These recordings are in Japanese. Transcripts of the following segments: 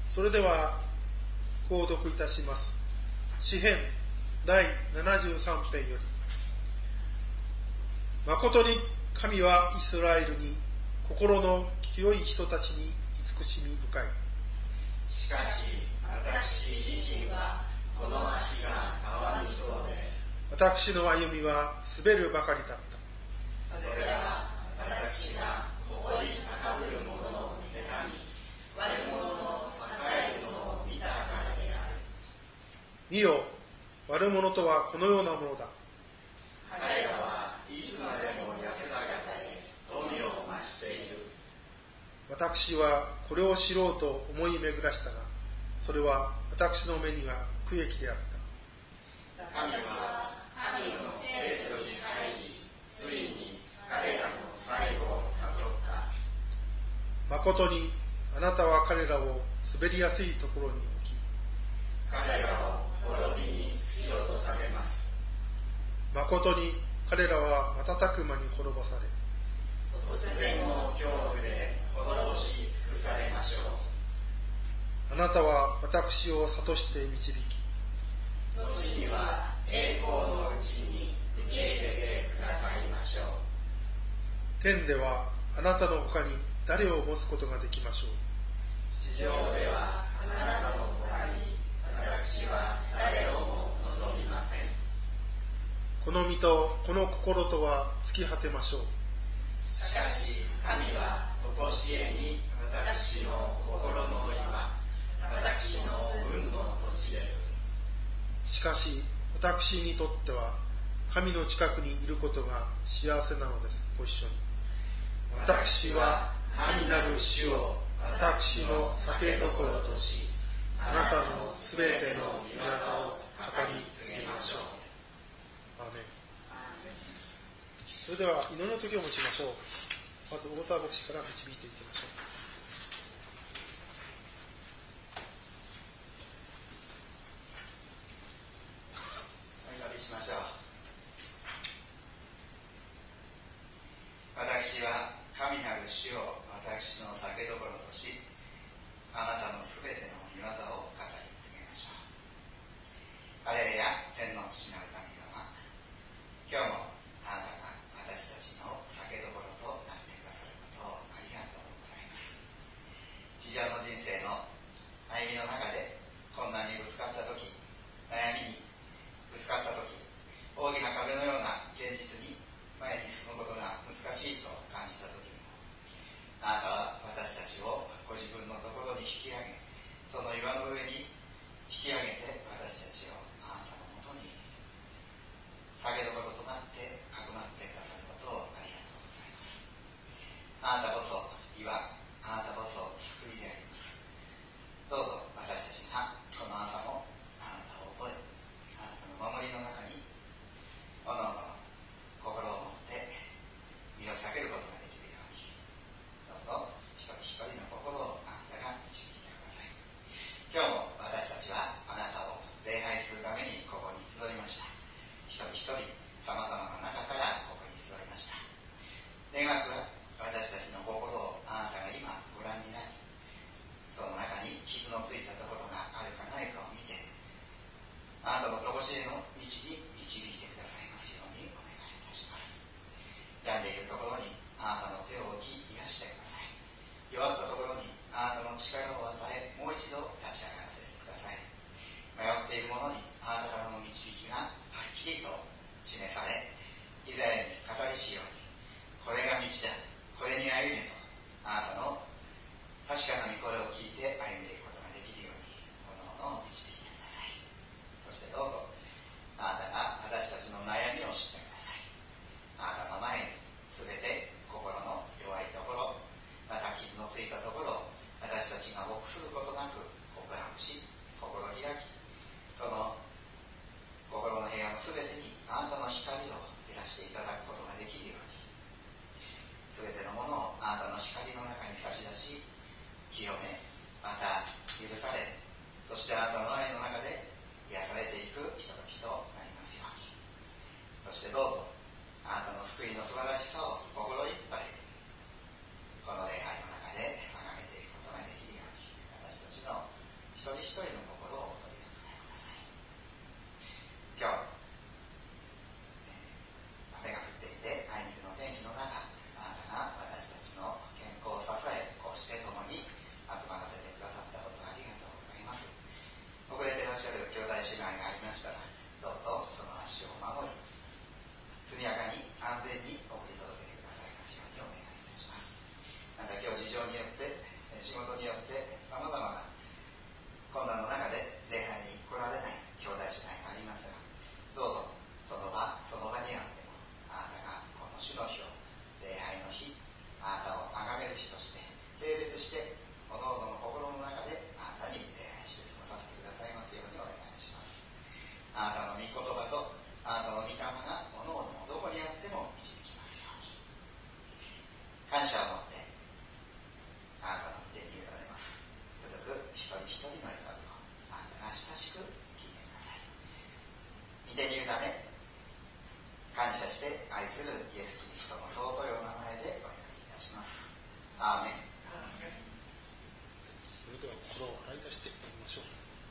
それでは購読いたします。詩編第73編より。誠に神はイスラエルに心の清い人たちに慈しみ深い。 しかし私自身はこの足が川にそうで、 私の歩みは滑るばかりだった。 それは私が誇り高ぶる者を妬み、悪者の栄えるのを見たからである。 見よ、悪者とはこのようなものだ。 彼らはいつまでも痩せ姿で富を増している。 私はこれを知ろうと思い巡らしたが、それは私の目には苦役であった。 神は神の聖所に入り、ついに彼らの最後を悟った。 誠にあなたは彼らを滑りやすいところに置き、 彼らを滅びに突き落とされます。 誠に彼らは瞬く間に滅ぼされ、 突然の恐怖で滅ぼし尽くされましょう。 あなたは私を諭して導き、 後には栄光のうちに受け入れてくださいましょう。 天ではあなたの他に誰を持つことができましょう。 地上ではあなたの他に私は誰をも望みません。 この身とこの心とは尽き果てましょう。 しかし神は常しえに私の心の岩、私の運の土地です。 しかし私にとっては神の近くにいることが幸せなのです。ご一緒に。私は神なる主を私の酒どころとし、あなたのすべての御業を語り継ぎましょう。アーメン。それでは祈りの時を持ちましょう。まず大沢牧師から導いていきましょう。 お祈りしましょう。私は神なる主を私の酒どころとし、あなたのすべての御業を語り継げましょう。ハレルヤ、天の父なる神様、今日もあなたが私たちの酒どころとなってくださることをありがとうございます。地上の人生の歩みの中で困難にぶつかったとき、悩みにぶつかったとき、大きな壁のような現実に前に進むことが難しいと感じたときにも、あなたは私たちをご自分のところに引き上げ、その岩の上に引き上げて私たちをあなたのもとに酒どころとなってかくまってくださることをありがとうございます。あなたこそ岩、あなたこそ救いであります。どうぞ私たちがこの朝もあなたを覚え、あなたの守りの中におのおの心を持って身を避けることができるように、どうぞ一人一人の心をあなたが導いてください。今日も私たちはあなたを礼拝するためにここに集いました。一人一人さまざまな中からここに集いました。願わくは私たちの心をあなたが今ご覧になり、その中に傷のついたところがあるかないかを見て、あなたのとこしえの道に導いてくださいますようにお願いいたします。病んでいるところにあなたの手を置き癒してください。弱ったところにあなたの力を与え、もう一度立ち上がらせてください。迷っている者にあなたからの導きがはっきりと示され、イザヤに語りしように、これが道だ、これに歩めとあなたの確かな御声を聞いて歩んでいくことができるようにこのものを導いてください。そしてどうぞあなたが私たちの悩みを知ってください。あなたの前にすべて心の弱いところ、また傷のついたところを私たちが臆することなく告白し、心開き、その心の部屋のすべてにあなたの光を照らしていただくことができるように、すべてのものをあなたの光の中に差し出し、清め、また許され、そしてあなたの愛の中で癒されていくひとときとなりますように。そしてどうぞあなたの救いの素晴らしさを心いっぱいこの礼拝の中で崇めていくことができるように、私たちのってさまざまな困難の中で礼拝に来られない兄弟姉妹がありますが、どうぞその場にあってもあなたがこの主の日を礼拝の日、あなたを崇める日として性別して各々の心の中であなたに礼拝して過ごさせてくださいますようにお願いします。あなたの御言葉とあなたの御霊が各々のどこにあっても導きますように、感謝を持ってあなたの御手に委ねます。続く一人一人の祈りをあなたが親しく聞いてください。御手に委ね感謝して愛するイエス・キリストの尊いお名前でお祈りいたします。アーメン。 それでは心を洗い出していきましょう。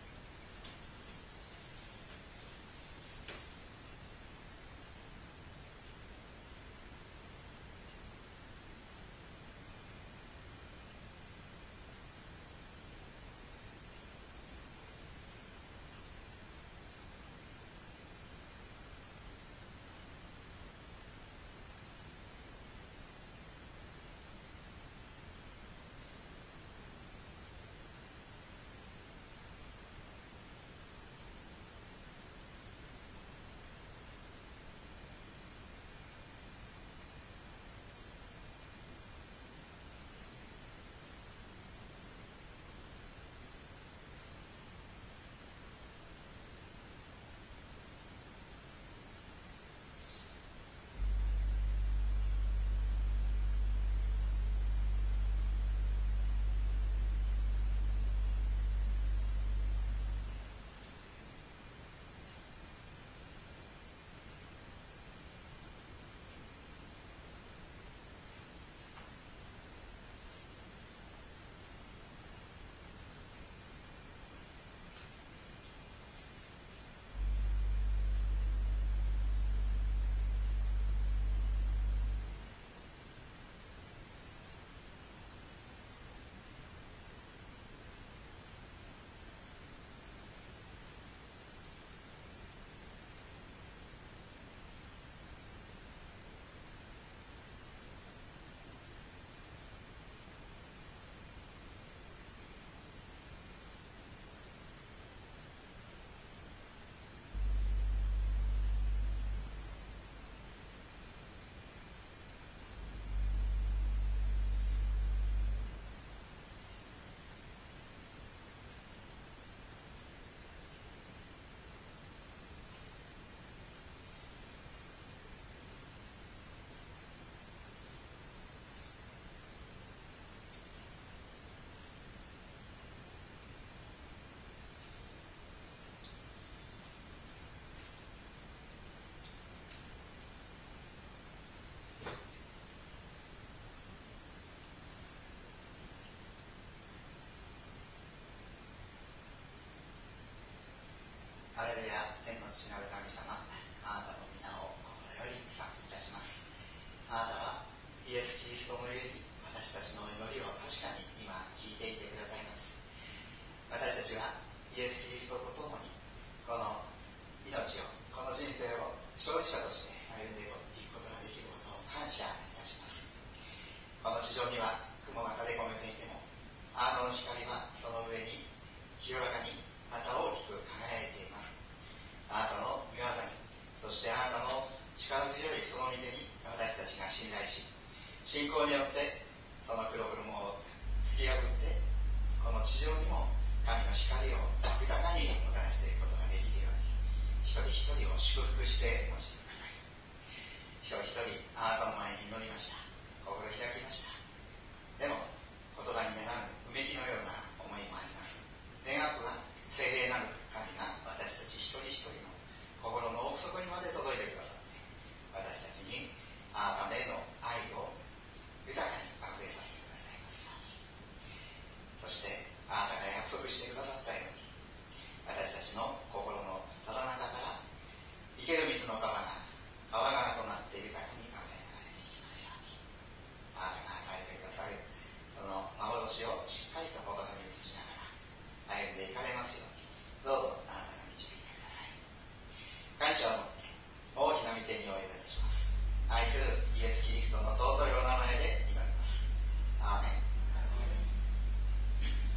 ハレルヤ、天の父なる神様、あなたの皆を心より賛美いたします。あなたはイエス・キリストのゆえに私たちの祈りを確かに今聞いていてくださいます。私たちはイエス・キリストと共にこの命を、この人生を勝利者として歩んでいくことができることを感謝いたします。この地上には雲が垂れ込めていても、あなたの光はその上に清らかにまた大きく輝いています。あなたの御業に、そしてあなたの力強いその御手に私たちが信頼し、信仰によってその黒雲を突き破ってこの地上にも神の光を豊かにもたらしていくことができるように、一人一人を祝福して用いてください。一人一人あなたの前に祈りました。心開きました。でも言葉にならぬうめきのような思いもあります。願わくは聖霊なる神が私たち一人一人の心の奥底にまで届いてくださって、私たちにあなたへの愛を豊かに溢れさせてくださいますように。そしてあなたが約束してくださったように、私たちの心のただ中から生ける水の川が川川となって豊かに溢れ流れていきますように。あなたが与えてくださるその幻をしっかりと心に移しながら歩んでいかれますように、どうぞあなたが導いてください。感謝を持って大きな御手にお委ねいたします。愛するイエス・キリストの尊いお名前で祈ります。アーメン。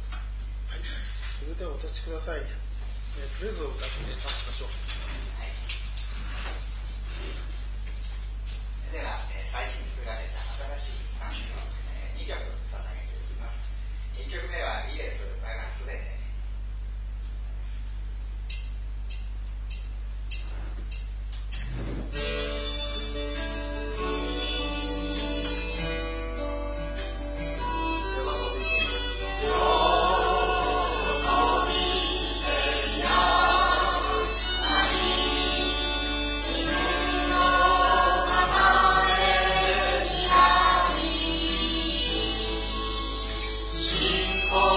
れではお立ちください。とりあえず歌って立ちましょう。 はい、では、最近作られた新しい賛美を2曲捧げていきます。1曲目はイエス我がすべて。 信仰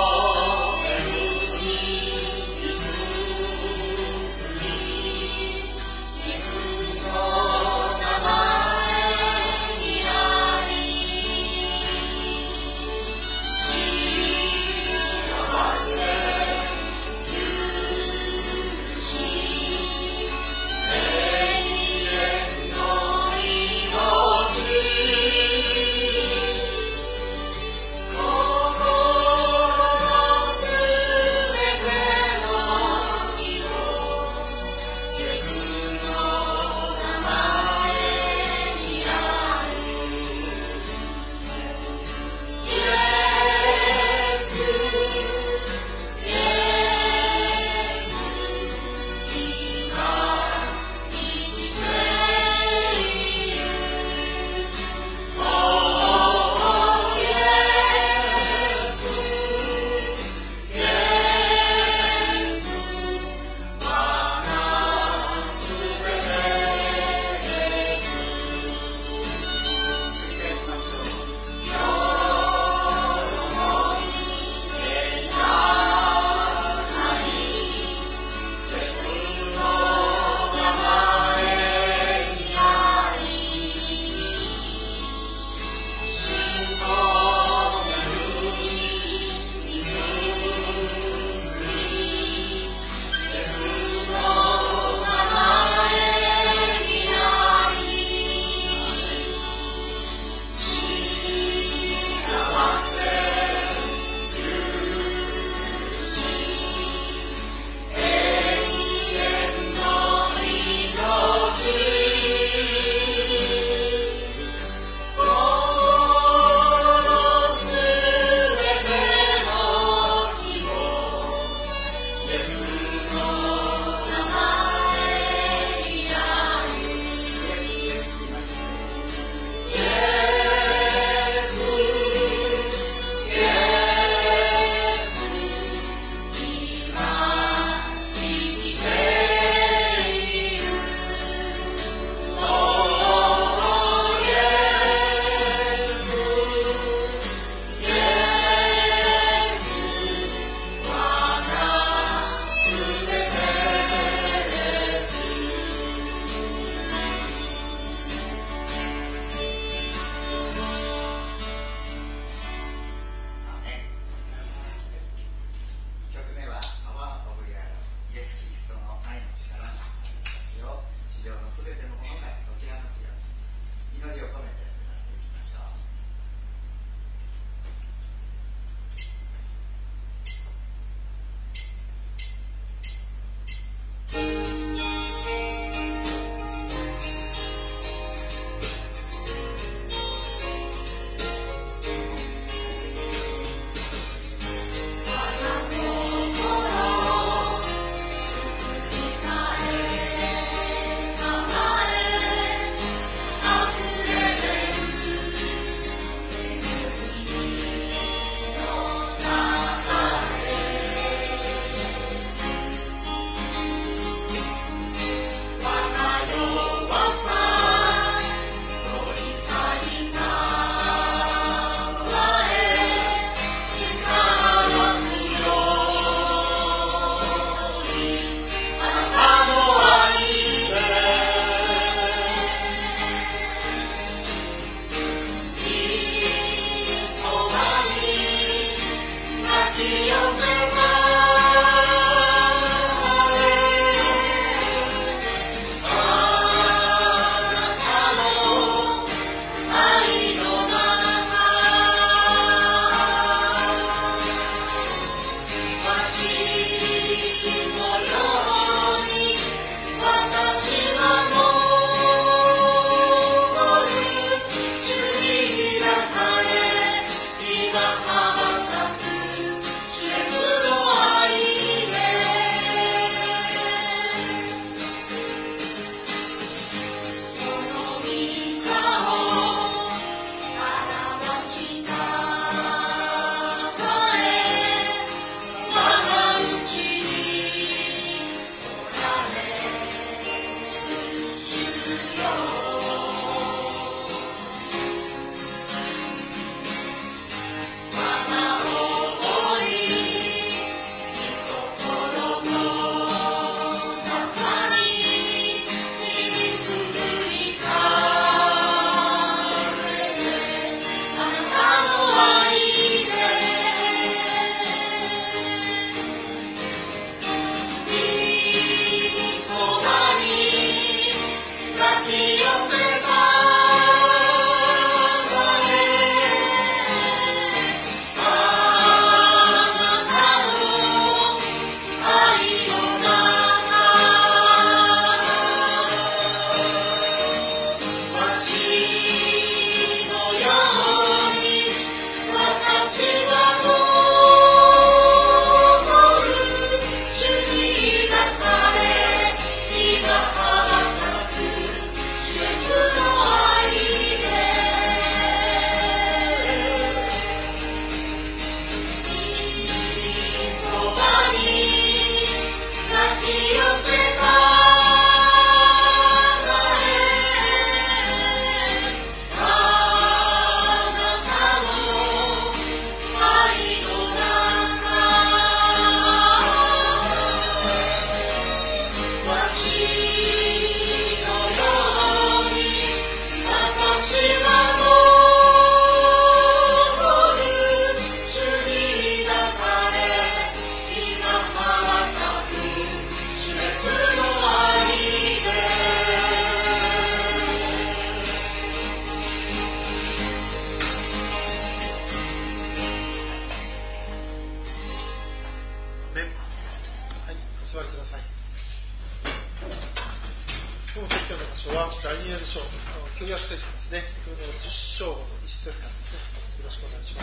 今日の説教の場所はダニエル書、旧約聖書ですね。それの10章の一節からですね。よろしくお願いします。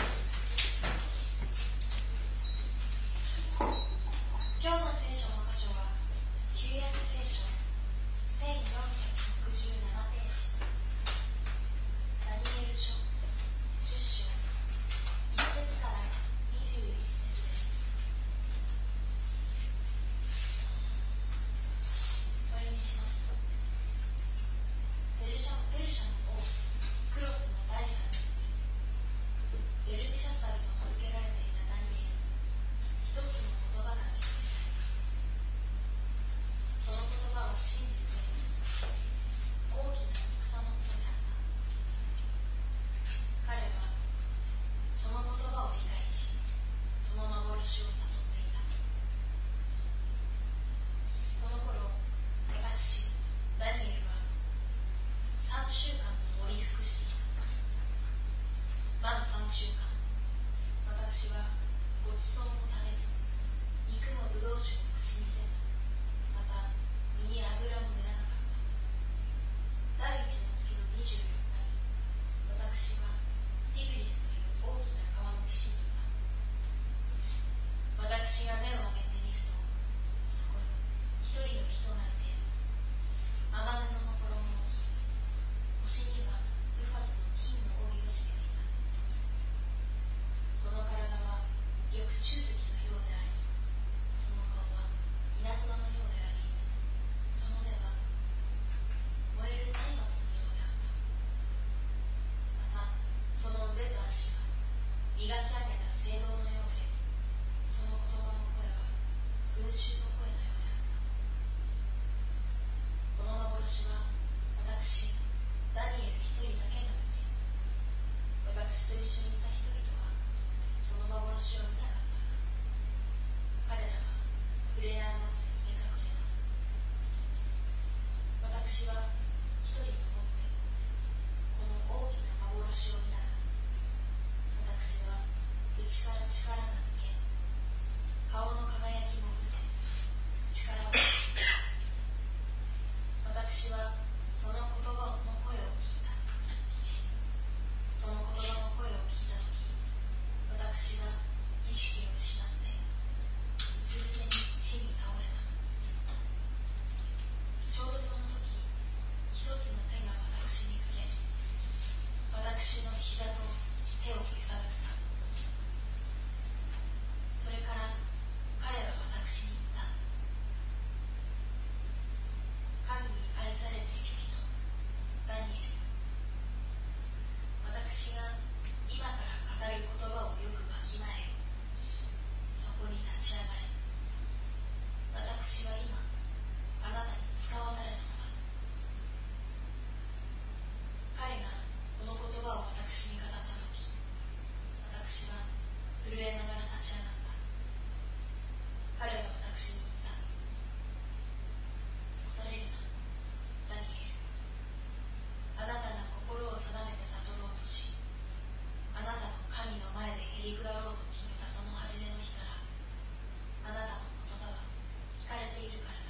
今日の聖書の箇所は旧約聖書1467ページ、ダニエル書10章1節から21節です。お読みします。ペルシャの王クロスの第3年、ベルテシャサルと名付けられていたダニエルに一つの言葉が聞こえた。その言葉は真実で大きな戦のことであった。彼はその言葉を理解し、その幻を悟っていた。その頃、私ダニエルは3週間の喪に服していた。まず3週間、私はごちそうも食べず、肉もぶどう酒も口にせず、また身に油も塗らなかった。第一の月の24日に、私はティグリスという大きな川の岸にいた。私が目を上げてみると、そこに一人の人がいて、雨布の衣を着、腰にはウファズの金の帯を締めていた。その体は緑柱石のようであり、その顔は稲妻のようであり、その目は燃える松明のようであった。またその腕と足は磨き上げた青銅のようで、その言葉の声は群衆の声のようであった。この幻は私ダニエル一人だけが見て、私と一緒にいた人々はその幻を見なかったが、彼らは触れ合いの目隠れた。私は一人残ってこの大きな幻を見ながら、私は内から力が抜け、顔の輝きも失せ、力を失った。私はその言葉の声を聞いた。その言葉の声を聞いたとき、私は意識を失ってうつ伏せに地に倒れた。ちょうどその時、一つの手が私に触れ、私の膝と手を揺さぶった。それから彼は私に言った。神に愛されている人、ダニエル。私が今から語る言葉をよくわきまえよ。そこに立ち上がれ。私は今、あなたに使わされたのだ。彼がこの言葉を私に語ったとき、私は震えながら立ち上がった。彼は私に言った。恐れるな、ダニエル。あなたが心を定めて悟ろうとし、あなたの神の前でへりくだろうと決めたその初めの日から、あなたの言葉は聞かれているからだ。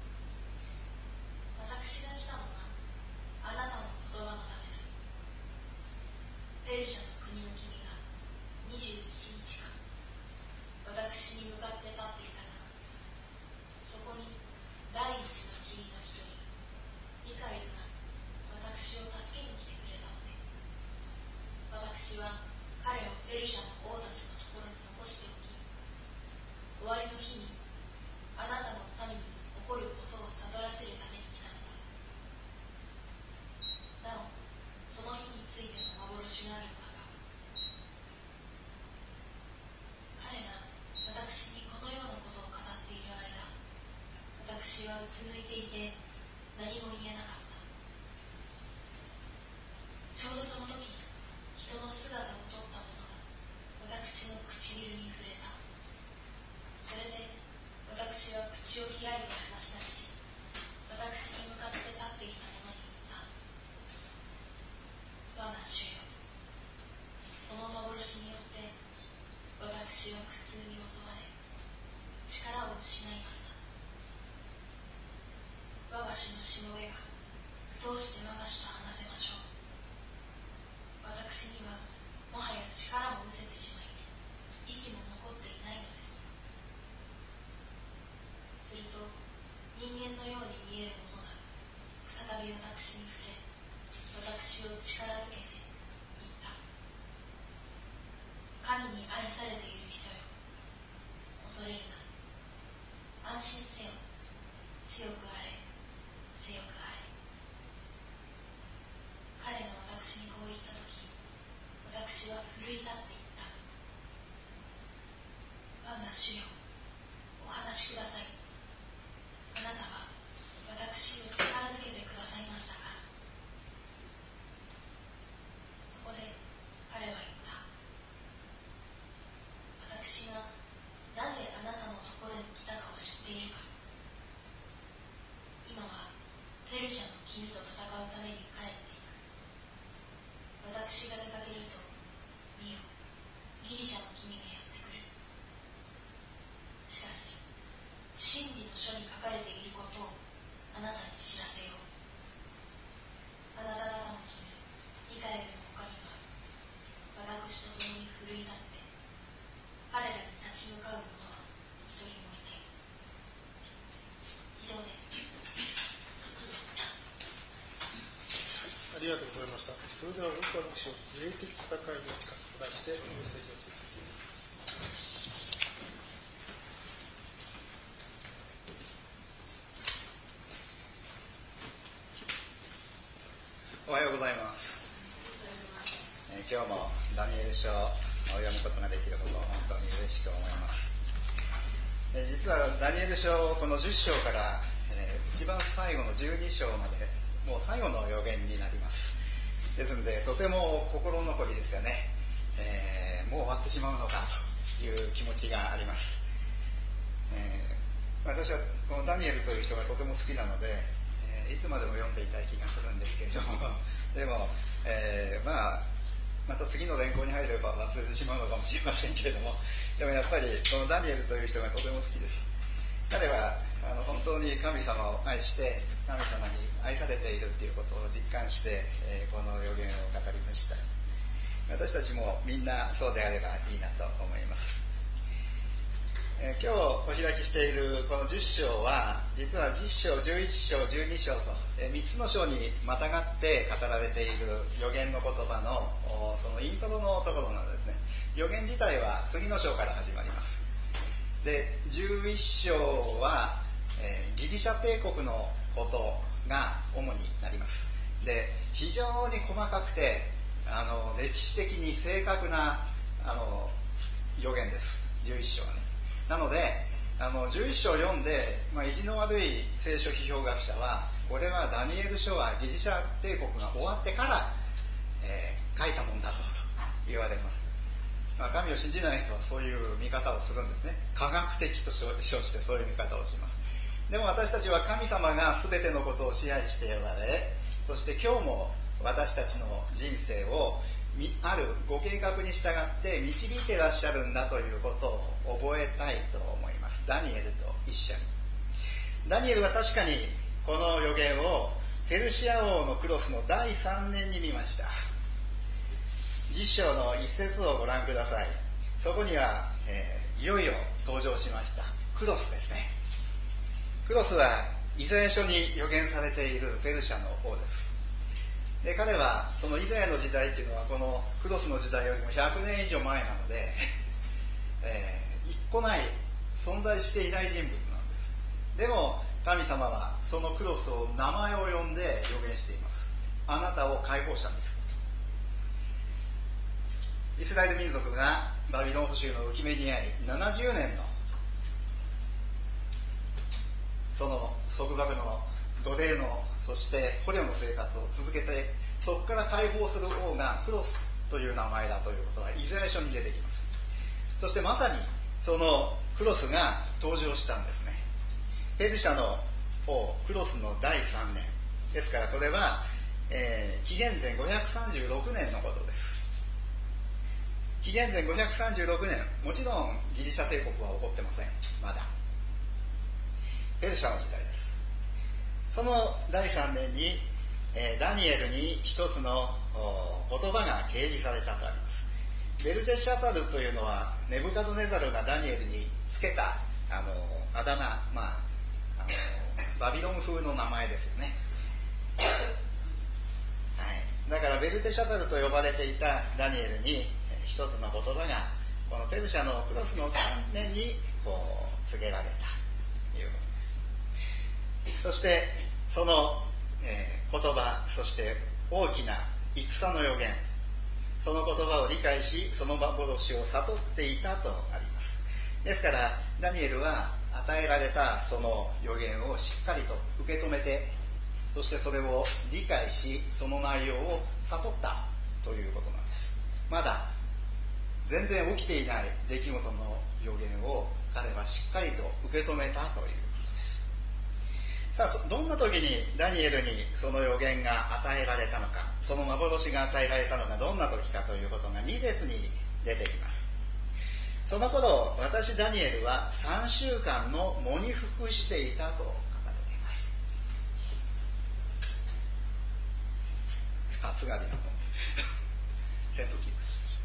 私が来たのはあなたの言葉のためだ。ペルシャの国の君が21日間、私に向かって立っていたが、そこに第一の君の一人、ミカエルが私を助けに来てくれたので、私は彼をペルシャの王たちのところに残しておき、終わりの日にあなたの民に起こることを悟らせるために来たのだ。なお、その日についての幻があるのだが、彼が私にこのようなことを語っている間、私はうつむいていて何も言えなかった。ちょうどその時、人の姿を撮ったものが私の唇に触れた。それで私は口を開いて話し出し、私に向かって立っていた者に言った。我が主よ、この幻によって私は苦痛に襲われ、力を失いました。我が主のしもべが心せよ、強くあれ、強くあれ。彼が私にこう言ったとき、私は奮い立って言った。我が主よ、お話しください。あなたは私を力づけてくださいましたから。そこで彼は言った。私がなぜあなたのところに来たかを知っているか。今はペルシャの君と戦うために帰っていく。私が出かけると、見よ、ギリシャの君がやってくる。しかし、真理の書に書かれていることをあなたに知らせよう。あなた方の君、ミカエルの他には、私と共に奮い立って、彼らに立ち向かう者は一人もいない。以上です。 ありがとうございました。それではルカの書、霊的戦いの近くと題してメッセージを聞いていきます。 おはようございます。今日もダニエル書を読むことができることを本当に嬉しく思います。実はダニエル書この10章から、一番最後の12章までもう最後の予言になります。ですのでとても心残りですよね。もう終わってしまうのかという気持ちがあります。私はこのダニエルという人がとても好きなので、いつまでも読んでいたい気がするんですけれどもでも、また次の連行に入れば忘れてしまうのかもしれませんけれども、でもやっぱりこのダニエルという人がとても好きです。彼は本当に神様を愛して神様に愛されているということを実感して、この予言を語りました。私たちもみんなそうであればいいなと思います。今日お開きしているこの10章は実は10章、11章、12章と3つの章にまたがって語られている予言の言葉のそのイントロのところなんですね。予言自体は次の章から始まります。で、11章は、ギリシャ帝国のことが主になります。で、非常に細かくて歴史的に正確な予言です。11章はね。なので11章を読んで、意地の悪い聖書批評学者はこれはダニエル書はギリシャ帝国が終わってから、書いたもんだろうと言われます。神を信じない人はそういう見方をするんですね。科学的と称してそういう見方をします。でも私たちは神様が全てのことを支配しておられ、そして今日も私たちの人生をあるご計画に従って導いていらっしゃるんだということを覚えたいと思います。ダニエルと一緒に。ダニエルは確かにこの予言をペルシア王のクロスの第3年に見ました。10章の一節をご覧ください。そこには、いよいよ登場しましたクロスですね。クロスはイザヤ書に予言されているペルシャの王です。で、彼はそのイザヤの時代っていうのはこのクロスの時代よりも100年以上前なので、一個ない存在していない人物なんです。でも神様はそのクロスを名前を呼んで予言しています。あなたを解放したんです。イスラエル民族がバビロン捕囚の浮き目に遭い70年のその束縛の奴隷のそして捕虜の生活を続けて、そこから解放する王がクロスという名前だということがイザヤ書に出てきます。そしてまさにそのクロスが登場したんですね。ペルシャの王クロスの第3年ですから、これは、紀元前536年のことです。紀元前536年、もちろんギリシャ帝国は起こってません。まだペルシャの時代です。その第3年に、ダニエルに一つの言葉が掲示されたとあります。ベルテシャザルというのはネブカドネザルがダニエルにつけたあだ名、バビロン風の名前ですよね。はい、だからベルテシャザルと呼ばれていたダニエルに一つの言葉がこのペルシャのクロスの3年に告げられた。 いうことです。そしてその、言葉、そして大きな戦の予言、その言葉を理解し、その幻を悟っていたとあります。ですからダニエルは与えられたその予言をしっかりと受け止めて、そしてそれを理解し、その内容を悟ったということなんです。まだ全然起きていない出来事の予言を彼はしっかりと受け止めたということです。さあ、どんな時にダニエルにその予言が与えられたのか、その幻が与えられたのがどんな時かということが2節に出てきます。その頃、私ダニエルは3週間の喪に服していたと書かれています。暑がりなもんで扇風機をしました。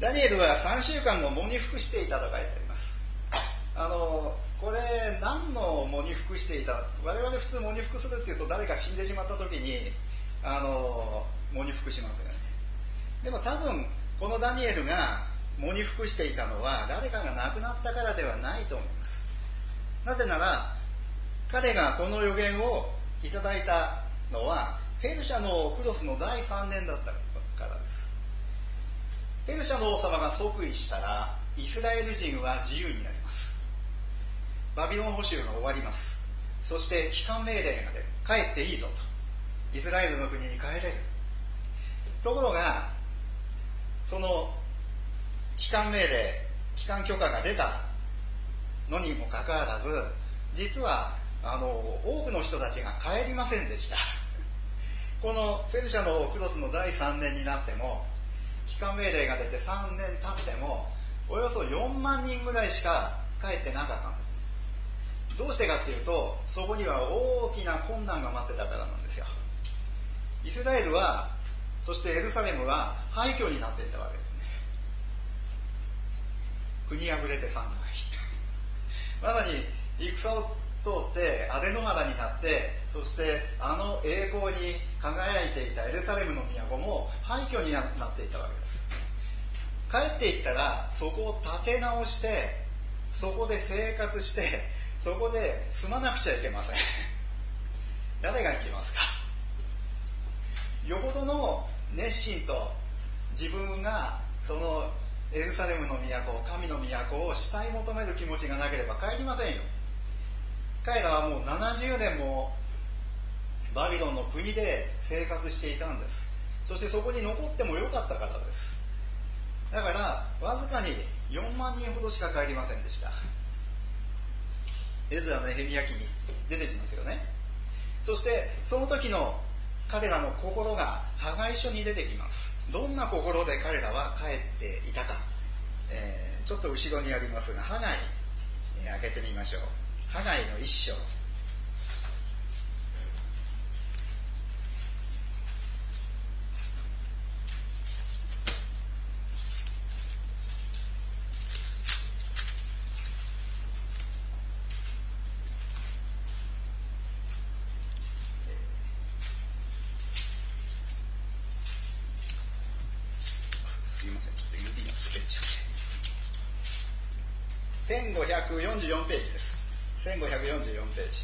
ダニエルは3週間の喪に服していたと書いてあります。これ何の喪に服していた？我々普通喪に服するっていうと誰か死んでしまった時に喪に服しますよね。でも多分このダニエルが喪に服していたのは誰かが亡くなったからではないと思います。なぜなら彼がこの予言をいただいたのはペルシャのクロスの第3年だったからです。ペルシャの王様が即位したらイスラエル人は自由になります。バビロン捕囚が終わります。そして帰還命令が出る。帰っていいぞと。イスラエルの国に帰れる。ところがその帰還命令、帰還許可が出たのにもかかわらず、実は多くの人たちが帰りませんでした。このペルシャのクロスの第3年になっても、帰還命令が出て3年経ってもおよそ4万人ぐらいしか帰ってなかったんです。どうしてかっていうと、そこには大きな困難が待ってたからなんですよ。イスラエルは、そしてエルサレムは廃墟になっていたわけですね。国破れて山外まさに戦を通ってアデノ原になって、そして栄光に輝いていたエルサレムの都も廃墟になっていたわけです。帰っていったらそこを建て直して、そこで生活して、そこで住まなくちゃいけません誰が行きますか。よほどの熱心と自分がそのエルサレムの都、神の都を慕い求める気持ちがなければ帰りませんよ。彼らはもう70年もバビロンの国で生活していたんです。そしてそこに残ってもよかったからです。だからわずかに4万人ほどしか帰りませんでした。エズラのネヘミヤ記に出てきますよね。そしてその時の彼らの心がハガイ書に出てきます。どんな心で彼らは帰っていたか、ちょっと後ろにありますが、ハガイ、開けてみましょう。ハガイの1章。1544ページです。1544ページ。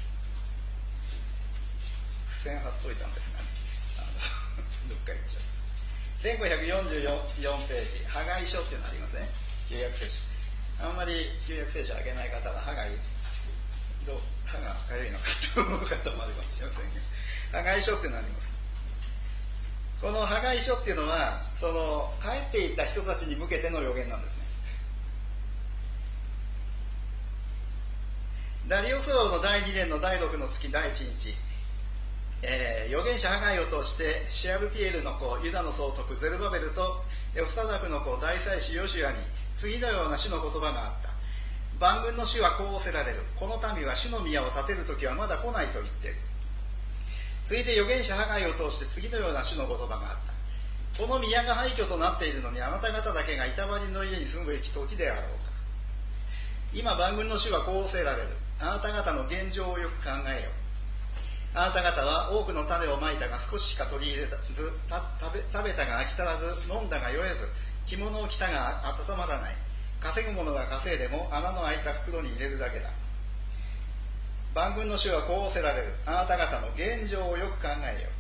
付箋貼っといたんですがね、どっか行っちゃう。1544ページ、ハガイ書っていうのありますね。旧約聖書。あんまり旧約聖書開けない方は歯がかゆいのかと思う方もあるかもしれませんが、ハガイ書っていうのあります。このハガイ書っていうのは、その帰っていった人たちに向けての予言なんですね。ダリオス王の第2年の第6の月第1日、預言者ハガイを通してシアルティエルの子ユダの総督ゼルバベルとエフサダクの子大祭司ヨシュアに次のような主の言葉があった。万軍の主はこうおせられる。この民は主の宮を建てる時はまだ来ないと言っている。続いて預言者ハガイを通して次のような主の言葉があった。この宮が廃墟となっているのにあなた方だけが板張りの家に住むべき時であろうか。今万軍の主はこうおせられる。あなた方の現状をよく考えよう。あなた方は多くの種をまいたが少ししか取り入れず、食べたが飽き足らず、飲んだが酔えず、着物を着たが温まらない。 稼ぐ者が稼いでも穴の開いた袋に入れるだけだ。万軍の主はこう仰せられる。あなた方の現状をよく考えよ。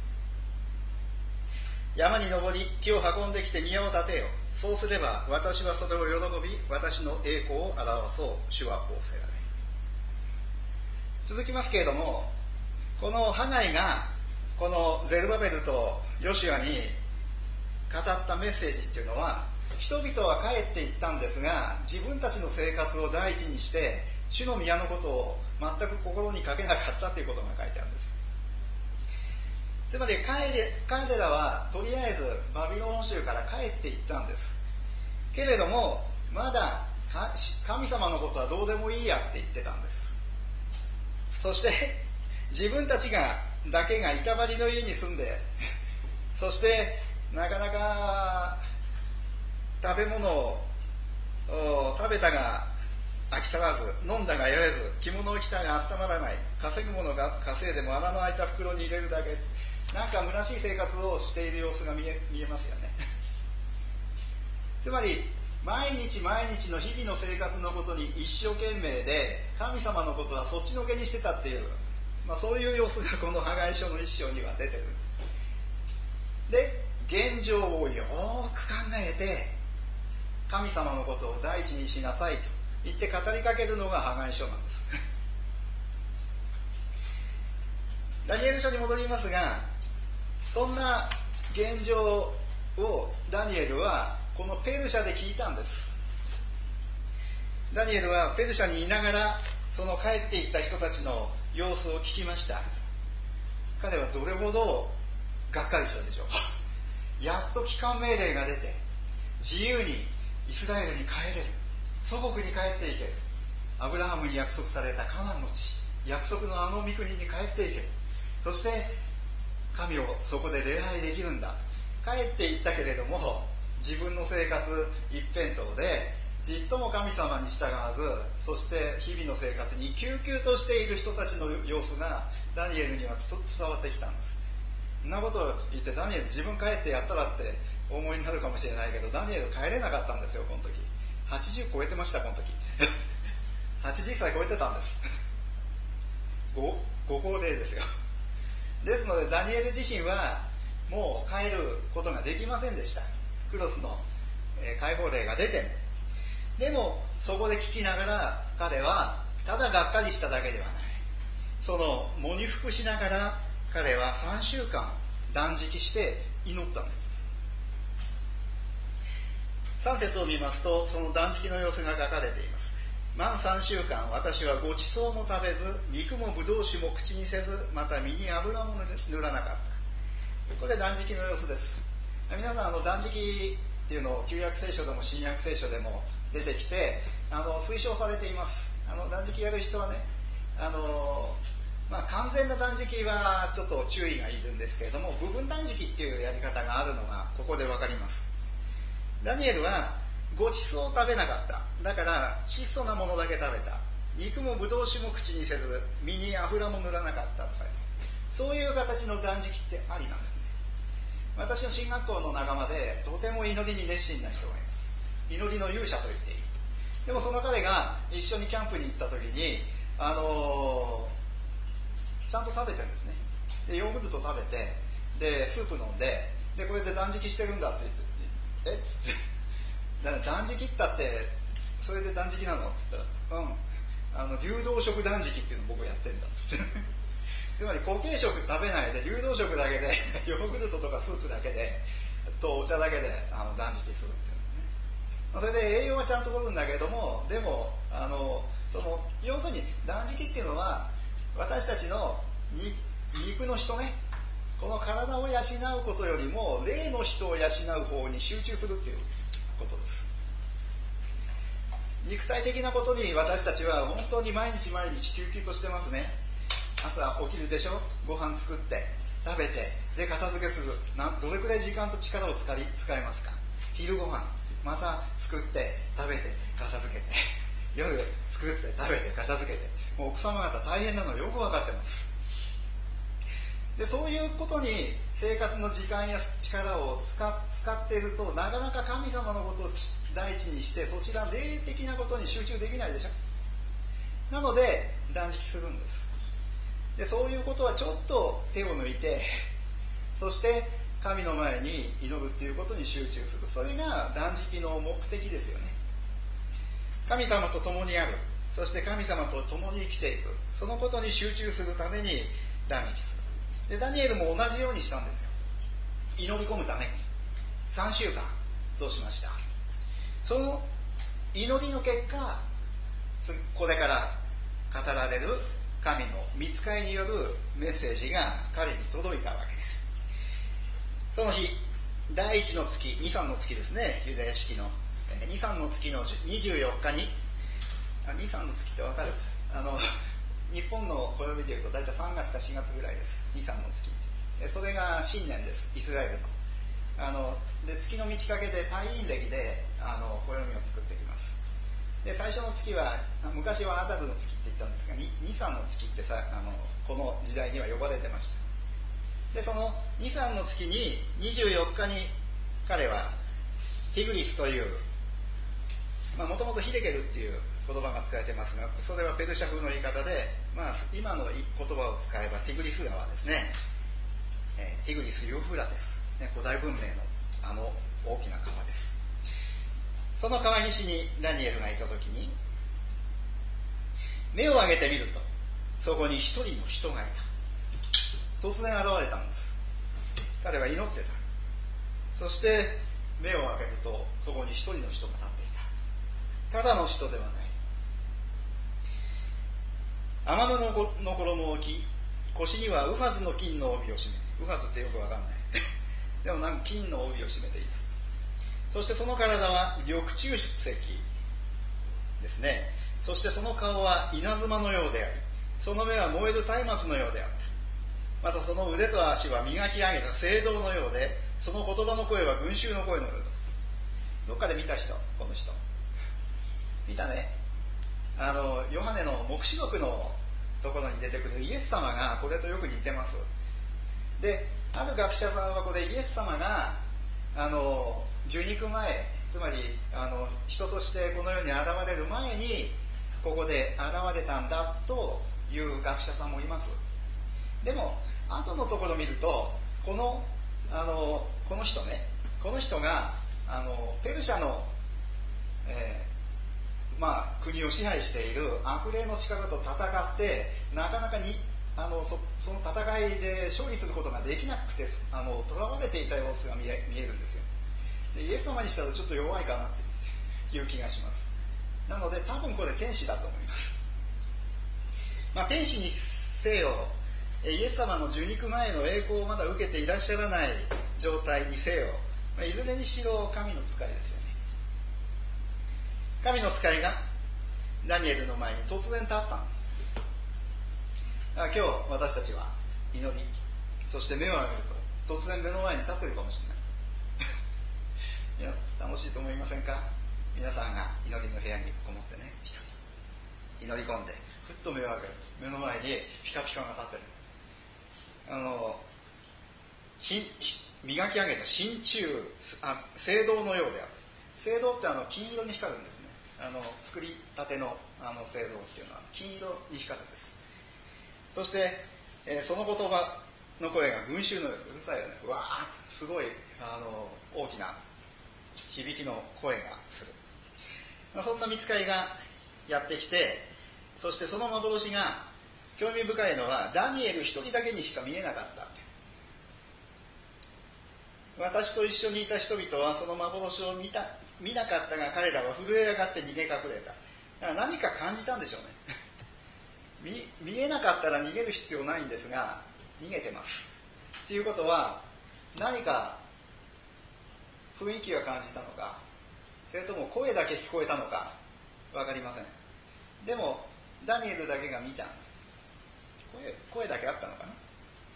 山に登り木を運んできて宮を建てよ。そうすれば私はそれを喜び、私の栄光を表そう。主はこう仰せられる。続きますけれども、このハガイがこのゼルバベルとヨシュアに語ったメッセージっていうのは、人々は帰っていったんですが、自分たちの生活を第一にして主の宮のことを全く心にかけなかったということが書いてあるんです。つまり彼らはとりあえずバビロン州から帰っていったんです。けれどもまだ神様のことはどうでもいいやって言ってたんです。そして自分たちだけが板張りの家に住んで、そしてなかなか食べ物を食べたが飽き足らず、飲んだが酔えず、着物を着たが温まらない、稼ぐ者が稼いでも穴の開いた袋に入れるだけ、なんか虚しい生活をしている様子が見えますよね。つまり毎日毎日の日々の生活のことに一生懸命で、神様のことはそっちのけにしてたっていう、そういう様子がこのハガイ書の一章には出てる。で、現状をよく考えて神様のことを第一にしなさいと言って語りかけるのがハガイ書なんです。ダニエル書に戻りますが、そんな現状をダニエルはこのペルシャで聞いたんです。ダニエルはペルシャにいながらその帰っていった人たちの様子を聞きました。彼はどれほどがっかりしたでしょう。やっと帰還命令が出て自由にイスラエルに帰れる、祖国に帰っていける、アブラハムに約束されたカナンの地、約束のあの御国に帰っていける、そして神をそこで礼拝できるんだ。帰っていったけれども自分の生活一辺倒でじっとも神様に従わず、そして日々の生活に救急としている人たちの様子がダニエルには伝わってきたんです。そんなことを言ってダニエル自分帰ってやったらってお思いになるかもしれないけど、ダニエル帰れなかったんですよ。この時80超えてました。この時80歳超えてたんです。ご高齢ですよ。ですのでダニエル自身はもう帰ることができませんでした。クロスの解放令が出ても。でもそこで聞きながら彼はただがっかりしただけではない。その喪に服しながら彼は3週間断食して祈ったんです。3節を見ますとその断食の様子が書かれています。満3週間私はごちそうも食べず、肉もぶどう酒も口にせず、また身に油も塗らなかった。これ断食の様子です。皆さん断食っていうのを旧約聖書でも新約聖書でも出てきて推奨されています。断食やる人はね、完全な断食はちょっと注意がいるんですけれども、部分断食っていうやり方があるのがここで分かります。ダニエルはごちそうを食べなかった。だから質素なものだけ食べた。肉もぶどう酒も口にせず、身に油も塗らなかったとか、そういう形の断食ってありなんですね。私の進学校の仲間でとても祈りに熱心な人がいます。祈りの勇者と言っていい。でもその彼が一緒にキャンプに行った時にちゃんと食べてるんですね。でヨーグルト食べて、でスープ飲んで、でこれで断食してるんだって言って、っつってだから断食ったってそれで断食なのっつったら、流動食断食っていうのを僕やってんだっつってつまり固形食食べないで流動食だけでヨーグルトとかスープだけでとお茶だけで断食するっていうのね。それで栄養はちゃんと取るんだけれども、でも要するに断食っていうのは私たちの肉の人ね、この体を養うことよりも霊の人を養う方に集中するっていうことです。肉体的なことに私たちは本当に毎日毎日救急としてますね。朝起きるでしょ、ご飯作って食べて、で片付けする。どれくらい時間と力を使いますか。昼ご飯また作って食べて片付けて、夜作って食べて片付けて、もう奥様方大変なのよく分かってます。 でそういうことに生活の時間や力を使っていると、なかなか神様のことを第一にしてそちら霊的なことに集中できないでしょ。なので断食するんです。でそういうことはちょっと手を抜いて、そして神の前に祈るっていうことに集中する。それが断食の目的ですよね。神様と共にある、そして神様と共に生きていく、そのことに集中するために断食する。でダニエルも同じようにしたんですよ。祈り込むために3週間そうしました。その祈りの結果、これから語られる神の御使いによるメッセージが彼に届いたわけです。その日、第1の月、ニサンの月ですね、ユダヤ式のニサンの月の24日に、ニサンの月ってわかる？日本の暦でいうと大体3月か4月ぐらいです。ニサンの月。それが新年です、イスラエルの。で月の満ち欠けで太陰暦で暦を作ってきます。で最初の月は昔はアダルの月って言ったんですが、ニサンの月ってこの時代には呼ばれてました。でそのニサンの月に24日に彼はティグリスというもともとヒデケルっていう言葉が使われてますが、それはペルシャ風の言い方で、今の言葉を使えばティグリス川ですね。ティグリス・ユーフラテス、古代文明の大きな川です。その川岸にダニエルがいたときに、目を上げてみるとそこに一人の人がいた。突然現れたんです。彼は祈ってた。そして目を開けるとそこに一人の人が立っていた。ただの人ではない。天布の衣を着、腰にはウファズの金の帯を締め、ウファズってよくわかんないでも金の帯を締めていた。そしてその体は緑中石ですね。そしてその顔は稲妻のようであり、その目は燃える松明のようであった。またその腕と足は磨き上げた青銅のようで、その言葉の声は群衆の声のようです。どっかで見た人、この人見たね。ヨハネの黙示録のところに出てくるイエス様がこれとよく似てます。である学者さんはこれイエス様が受肉前、つまり人としてこの世に現れる前にここで現れたんだという学者さんもいます。でも後のところを見るとこの人ね、この人がペルシャの、国を支配している悪霊の力と戦ってなかなかにその戦いで勝利することができなくて囚われていた様子が見えるんですよ。でイエス様にしたらちょっと弱いかなっていう気がします。なので多分これ天使だと思います。天使にせよイエス様の受肉前の栄光をまだ受けていらっしゃらない状態にせよ、いずれにしろ神の使いですよね。神の使いがダニエルの前に突然立ったの。今日私たちは祈り、そして目を上げると突然目の前に立っているかもしれない。楽しいと思いませんか？皆さんが祈りの部屋にこもってね、一人祈り込んでふっと目を上げると目の前にピカピカが立ってる。磨き上げた真鍮、青銅のようである。青銅って金色に光るんですね。作りたての青銅っていうのは金色に光るんです。そして、その言葉の声が群衆のようでうるさいよね。うわーってすごい大きな響きの声がする。そんな御使いがやってきて、そしてその幻が興味深いのはダニエル一人だけにしか見えなかった。私と一緒にいた人々はその幻を見なかったが、彼らは震え上がって逃げ隠れた。だから何か感じたんでしょうね。見えなかったら逃げる必要ないんですが逃げてますっていうことは、何か雰囲気が感じたのか、それとも声だけ聞こえたのか分かりません。でもダニエルだけが見たんです。声だけあったのかな。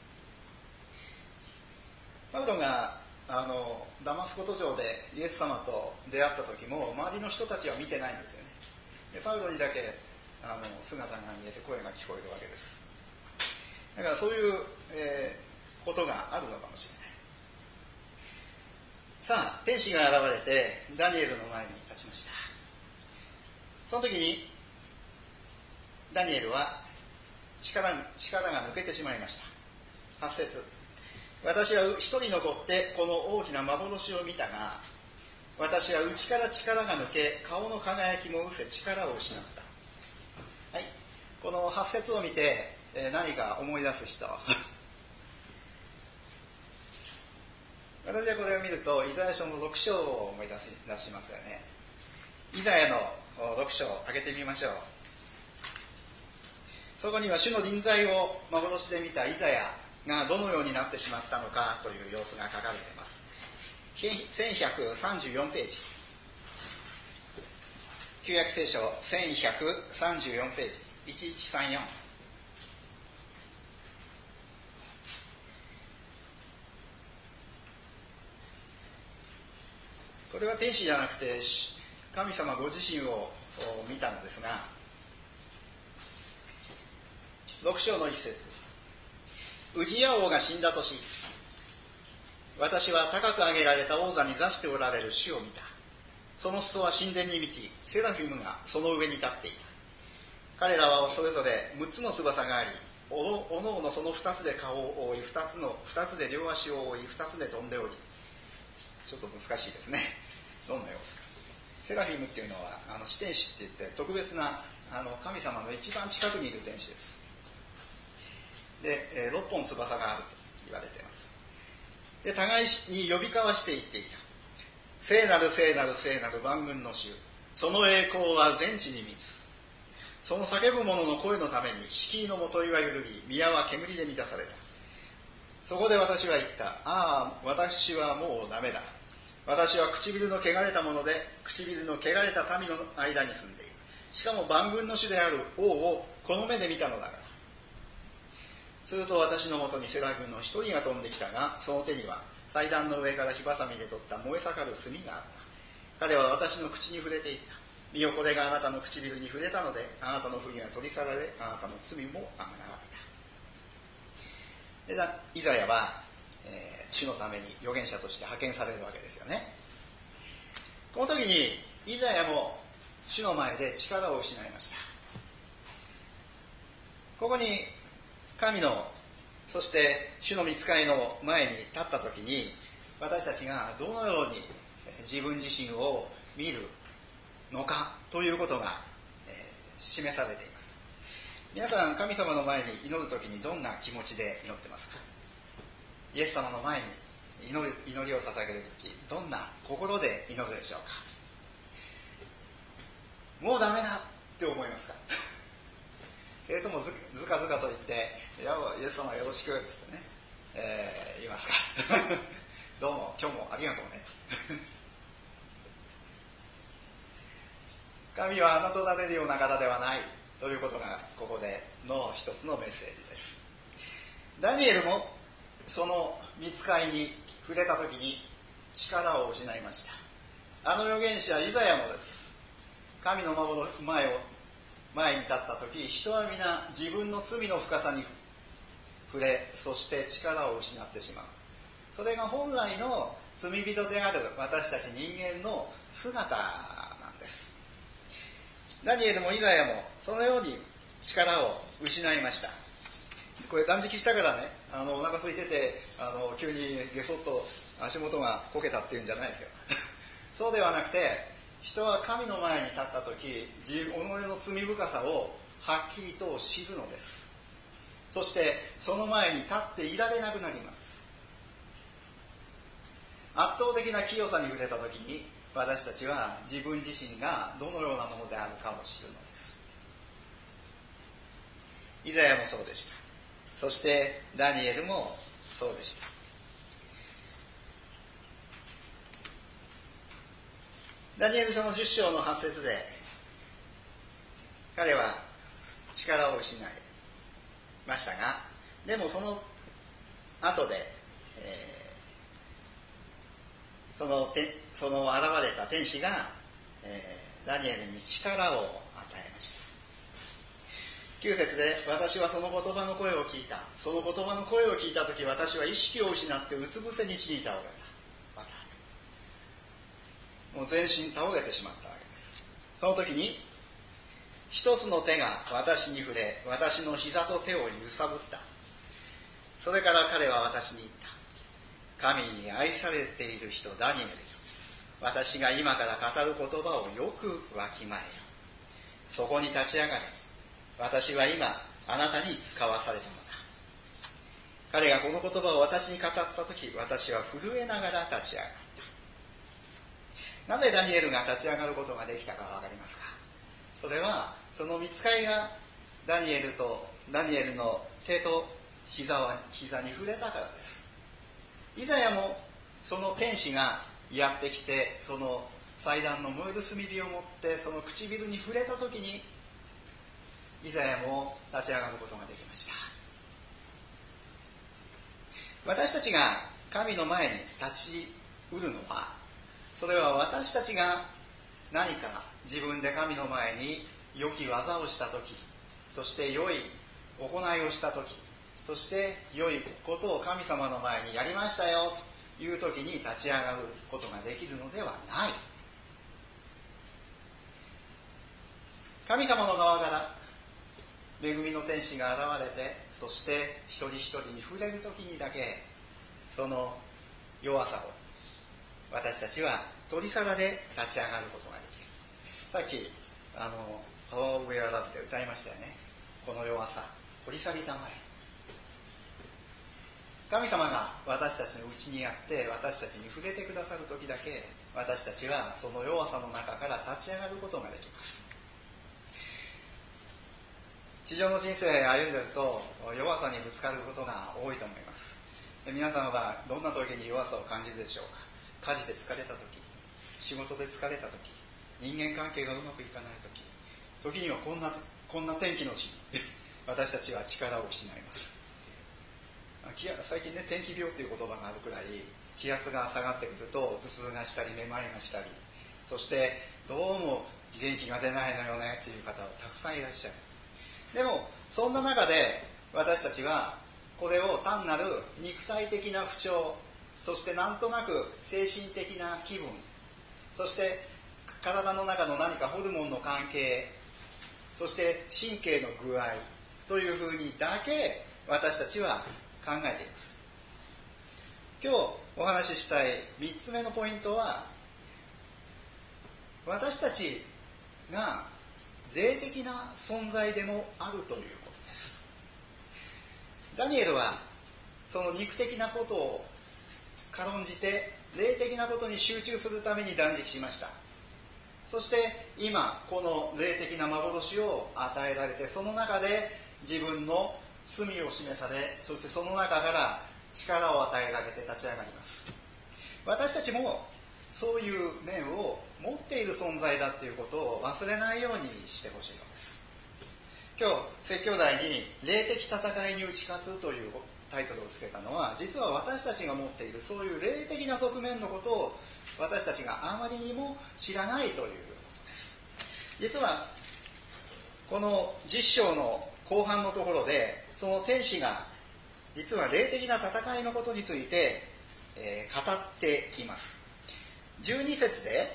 パウロがダマスコ途上でイエス様と出会った時も周りの人たちは見てないんですよね。でパウロにだけ姿が見えて声が聞こえるわけです。だからそういう、 ことがあるのかもしれない。さあ、天使が現れてダニエルの前に立ちました。その時にダニエルは力が抜けてしまいました。8節、私は一人残ってこの大きな幻を見たが、私は内から力が抜け、顔の輝きも失せ力を失った。はい、この8節を見て、何か思い出す人私はこれを見るとイザヤ書の6章を思い出しますよね。イザヤの6章を開けてみましょう。そこには主の臨在を幻で見たイザヤがどのようになってしまったのかという様子が書かれています。1134ページ、旧約聖書1134ページ、1134。これは天使じゃなくて神様ご自身を見たのですが、6章の一節、ウジヤ王が死んだ年、私は高く上げられた王座に座しておられる主を見た。その裾は神殿に満ち、セラフィムがその上に立っていた。彼らはそれぞれ6つの翼があり、おのおのその2つで顔を覆い、2つで両足を覆い、2つで飛んでおり、ちょっと難しいですね。どんな様子か。セラフィムっていうのは四天使って言って特別な神様の一番近くにいる天使です。で、6本翼があると言われています。で、互いに呼び交わして言っていた。聖なる聖なる聖なる万軍の主、その栄光は全地に満つ。その叫ぶ者の声のために敷居のもといは揺るぎ、宮は煙で満たされた。そこで私は言った。ああ、私はもうダメだ。私は唇の汚れたもので、唇の汚れた民の間に住んでいる。しかも万軍の主である王をこの目で見たのだから。すると私のもとにセラフィムの一人が飛んできたが、その手には祭壇の上から火ばさみで取った燃え盛る炭があった。彼は私の口に触れていった。見よ、これがあなたの唇に触れたので、あなたの不義は取り去られ、あなたの罪もあがられた。で、イザヤは、主のために預言者として派遣されるわけですよね。この時にイザヤも主の前で力を失いました。ここに神の、そして主の御使いの前に立った時に、私たちがどのように自分自身を見るのかということが示されています。皆さん、神様の前に祈る時にどんな気持ちで祈ってますか？イエス様の前に祈りを捧げる時、どんな心で祈るでしょうか？もうダメだって思いますか？それともずかずかと言って、いや、イエス様よろしくっつってね、言いますか？どうも今日もありがとうね。神は侮られるような方ではないということがここでの一つのメッセージです。ダニエルもその御使いに触れた時に力を失いました。預言者イザヤもです。神の前に立った時、人は皆自分の罪の深さに触れ、そして力を失ってしまう。それが本来の罪人である私たち人間の姿なんです。ダニエルもイザヤもそのように力を失いました。これ断食したからね、お腹空いてて急にゲソッと足元がこけたっていうんじゃないですよ。そうではなくて、人は神の前に立った時、己の罪深さをはっきりと知るのです。そしてその前に立っていられなくなります。圧倒的な清さに触れた時に、私たちは自分自身がどのようなものであるかを知るのです。イザヤもそうでした。そしてダニエルもそうでした。ダニエル書の10章の8節で、彼は力を失いましたが、でもその後で、その現れた天使が、ダニエルに力を与えました。 9節で、私はその言葉の声を聞いた。その言葉の声を聞いたとき、私は意識を失ってうつ伏せに地に倒れた。またもう全身倒れてしまったわけです。その時に一つの手が私に触れ、私の膝と手を揺さぶった。それから彼は私に言った。神に愛されている人ダニエルよ、私が今から語る言葉をよくわきまえよ。そこに立ち上がれ。私は今あなたに使わされたのだ。彼がこの言葉を私に語ったとき、私は震えながら立ち上がった。なぜダニエルが立ち上がることができたかわかりますか？それはその御使いがダニエルの手と膝に触れたからです。イザヤもその天使がやってきて、その祭壇の燃える炭火を持ってその唇に触れたときに、イザヤも立ち上がることができました。私たちが神の前に立ちうるのは、それは私たちが何か自分で神の前に良き技をしたとき、そして良い行いをしたとき、そして良いことを神様の前にやりましたよというときに立ち上がることができるのではない。神様の側から恵みの天使が現れて、そして一人一人に触れるときにだけその弱さを私たちは取り皿で立ち上がることができる。さっきHow We Are Lovedで歌いましたよね。この弱さ取り去りたまえ。神様が私たちのうちにあって私たちに触れてくださるときだけ、私たちはその弱さの中から立ち上がることができます。地上の人生歩んでると弱さにぶつかることが多いと思います。皆さんはどんな時に弱さを感じるでしょうか？家事で疲れた時、仕事で疲れた時、人間関係がうまくいかない時にはこんな天気の日私たちは力を失います。最近ね、天気病という言葉があるくらい気圧が下がってくると頭痛がしたりめまいがしたり、そしてどうも元気が出ないのよねっていう方はたくさんいらっしゃる。でもそんな中で私たちはこれを単なる肉体的な不調、そしてなんとなく精神的な気分、そして体の中の何かホルモンの関係、そして神経の具合というふうにだけ私たちは考えています。今日お話ししたい3つ目のポイントは、私たちが霊的な存在でもあるということです。ダニエルはその肉的なことを軽んじて霊的なことに集中するために断食しました。そして今この霊的な幻を与えられて、その中で自分の罪を示され、そしてその中から力を与えられて立ち上がります。私たちもそういう面を持っている存在だということを忘れないようにしてほしいのです。今日説教題に霊的戦いに打ち勝つというタイトルをつけたのは、実は私たちが持っているそういう霊的な側面のことを私たちがあまりにも知らないということです。実はこの10章の後半のところで、その天使が実は霊的な戦いのことについて、語っています。12節で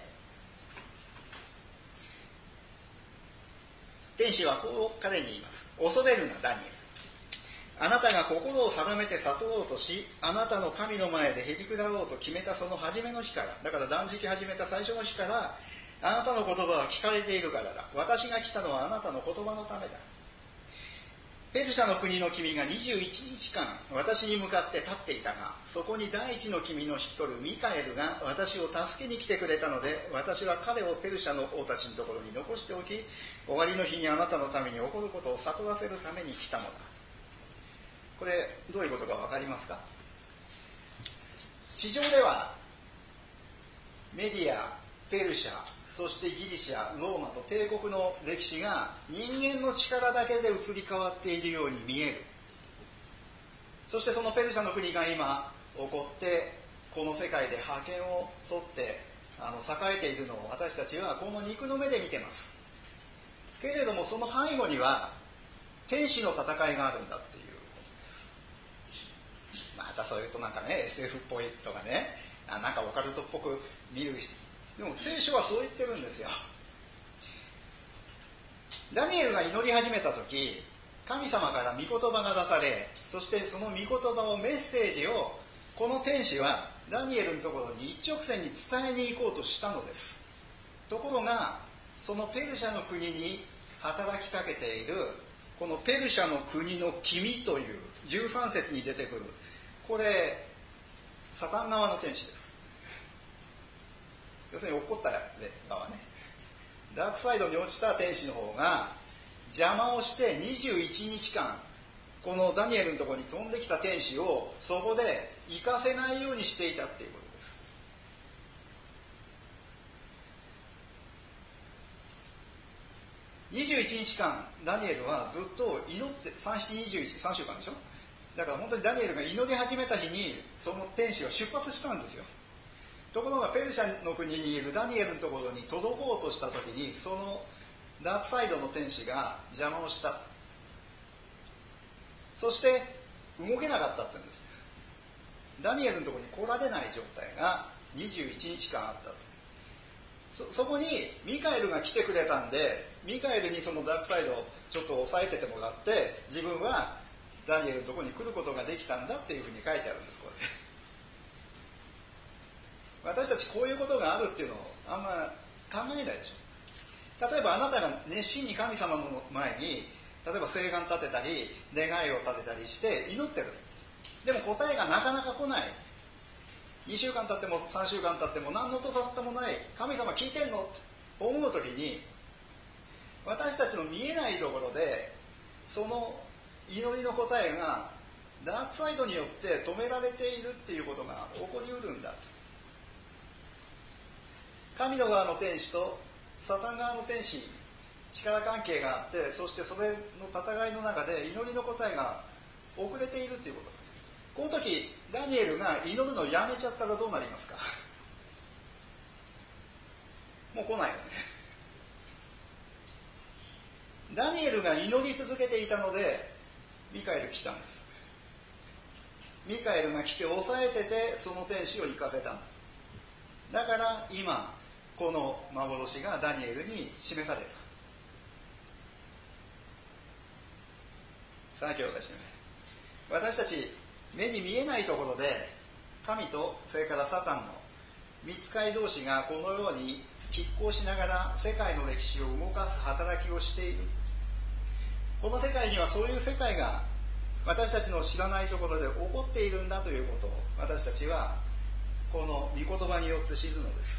天使はこう彼に言います。恐れるなダニエル、あなたが心を定めて悟ろうとし、あなたの神の前でへりくだろうと決めたその初めの日から、だから断食始めた最初の日から、あなたの言葉は聞かれているからだ。私が来たのはあなたの言葉のためだ。ペルシャの国の君が21日間私に向かって立っていたが、そこに第一の君の一人ミカエルが私を助けに来てくれたので、私は彼をペルシャの王たちのところに残しておき、終わりの日にあなたのために起こることを悟らせるために来たのだ。これどういうことか分かりますか？地上ではメディア、ペルシャ、そしてギリシャ、ローマと帝国の歴史が人間の力だけで移り変わっているように見える。そしてそのペルシャの国が今起こってこの世界で覇権を取って栄えているのを私たちはこの肉の目で見てます。けれどもその背後には天使の戦いがあるんだっていうことです。またそういうとなんかね SF っぽいとかね、なんかオカルトっぽく見る。でも聖書はそう言ってるんですよ。ダニエルが祈り始めた時、神様から御言葉が出され、そしてその御言葉をメッセージをこの天使はダニエルのところに一直線に伝えに行こうとしたのです。ところがそのペルシャの国に働きかけているこのペルシャの国の君という13節に出てくる、これサタン側の天使です。要するに怒った側ね。ダークサイドに落ちた天使の方が邪魔をして21日間このダニエルのところに飛んできた天使をそこで行かせないようにしていたっていうことです。21日間ダニエルはずっと祈って3週間でしょ。だから本当にダニエルが祈り始めた日にその天使は出発したんですよ。ところがペルシャの国にいるダニエルのところに届こうとした時にそのダークサイドの天使が邪魔をした。そして動けなかったって言うんです。ダニエルのところに来られない状態が21日間あったと。そこにミカエルが来てくれたんで、ミカエルにそのダークサイドをちょっと抑えててもらって自分はダニエルのところに来ることができたんだっていうふうに書いてあるんです。これ私たちこういうことがあるっていうのをあんま考えないでしょ。例えばあなたが熱心に神様の前に例えば誓願立てたり願いを立てたりして祈ってる。でも答えがなかなか来ない。2週間経っても3週間経っても何の音沙汰もない。神様聞いてんのって思う時に私たちの見えないところでその祈りの答えがダークサイドによって止められているっていうことが起こりうるんだと。神の側の天使とサタン側の天使、力関係があって、そしてそれの戦いの中で祈りの答えが遅れているっていうこと。この時ダニエルが祈るのをやめちゃったらどうなりますか。もう来ないよね。ダニエルが祈り続けていたのでミカエル来たんです。ミカエルが来て抑えててその天使を行かせた。だから今この幻がダニエルに示された。さあ今日ですね、私たち目に見えないところで神とそれからサタンの御使い同士がこのように拮抗しながら世界の歴史を動かす働きをしている。この世界にはそういう世界が私たちの知らないところで起こっているんだということを私たちはこの御言葉によって知るのです。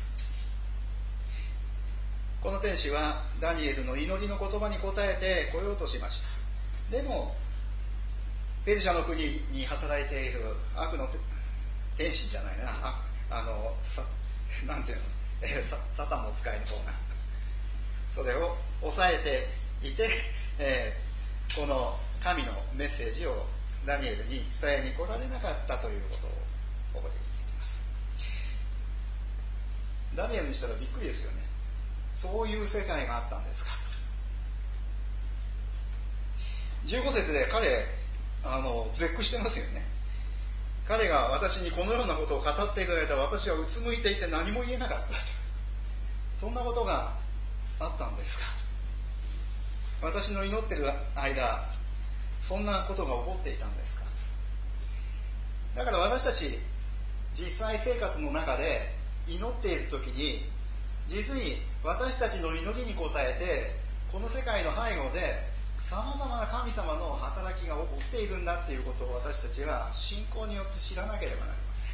この天使はダニエルの祈りの言葉に応えて来ようとしました。でもペルシャの国に働いている悪の天使じゃないな、なんていうの、サタンの使いの方がそれを抑えていて、この神のメッセージをダニエルに伝えに来られなかったということをここで言っています。ダニエルにしたらびっくりですよね。そういう世界があったんですかと。15節で彼絶句してますよね。彼が私にこのようなことを語っている間、私はうつむいていて何も言えなかったと。そんなことがあったんですか。私の祈っている間、そんなことが起こっていたんですか。だから私たち実際生活の中で祈っている時に、実に私たちの祈りに応えてこの世界の背後でさまざまな神様の働きが起こっているんだっていうことを私たちは信仰によって知らなければなりませ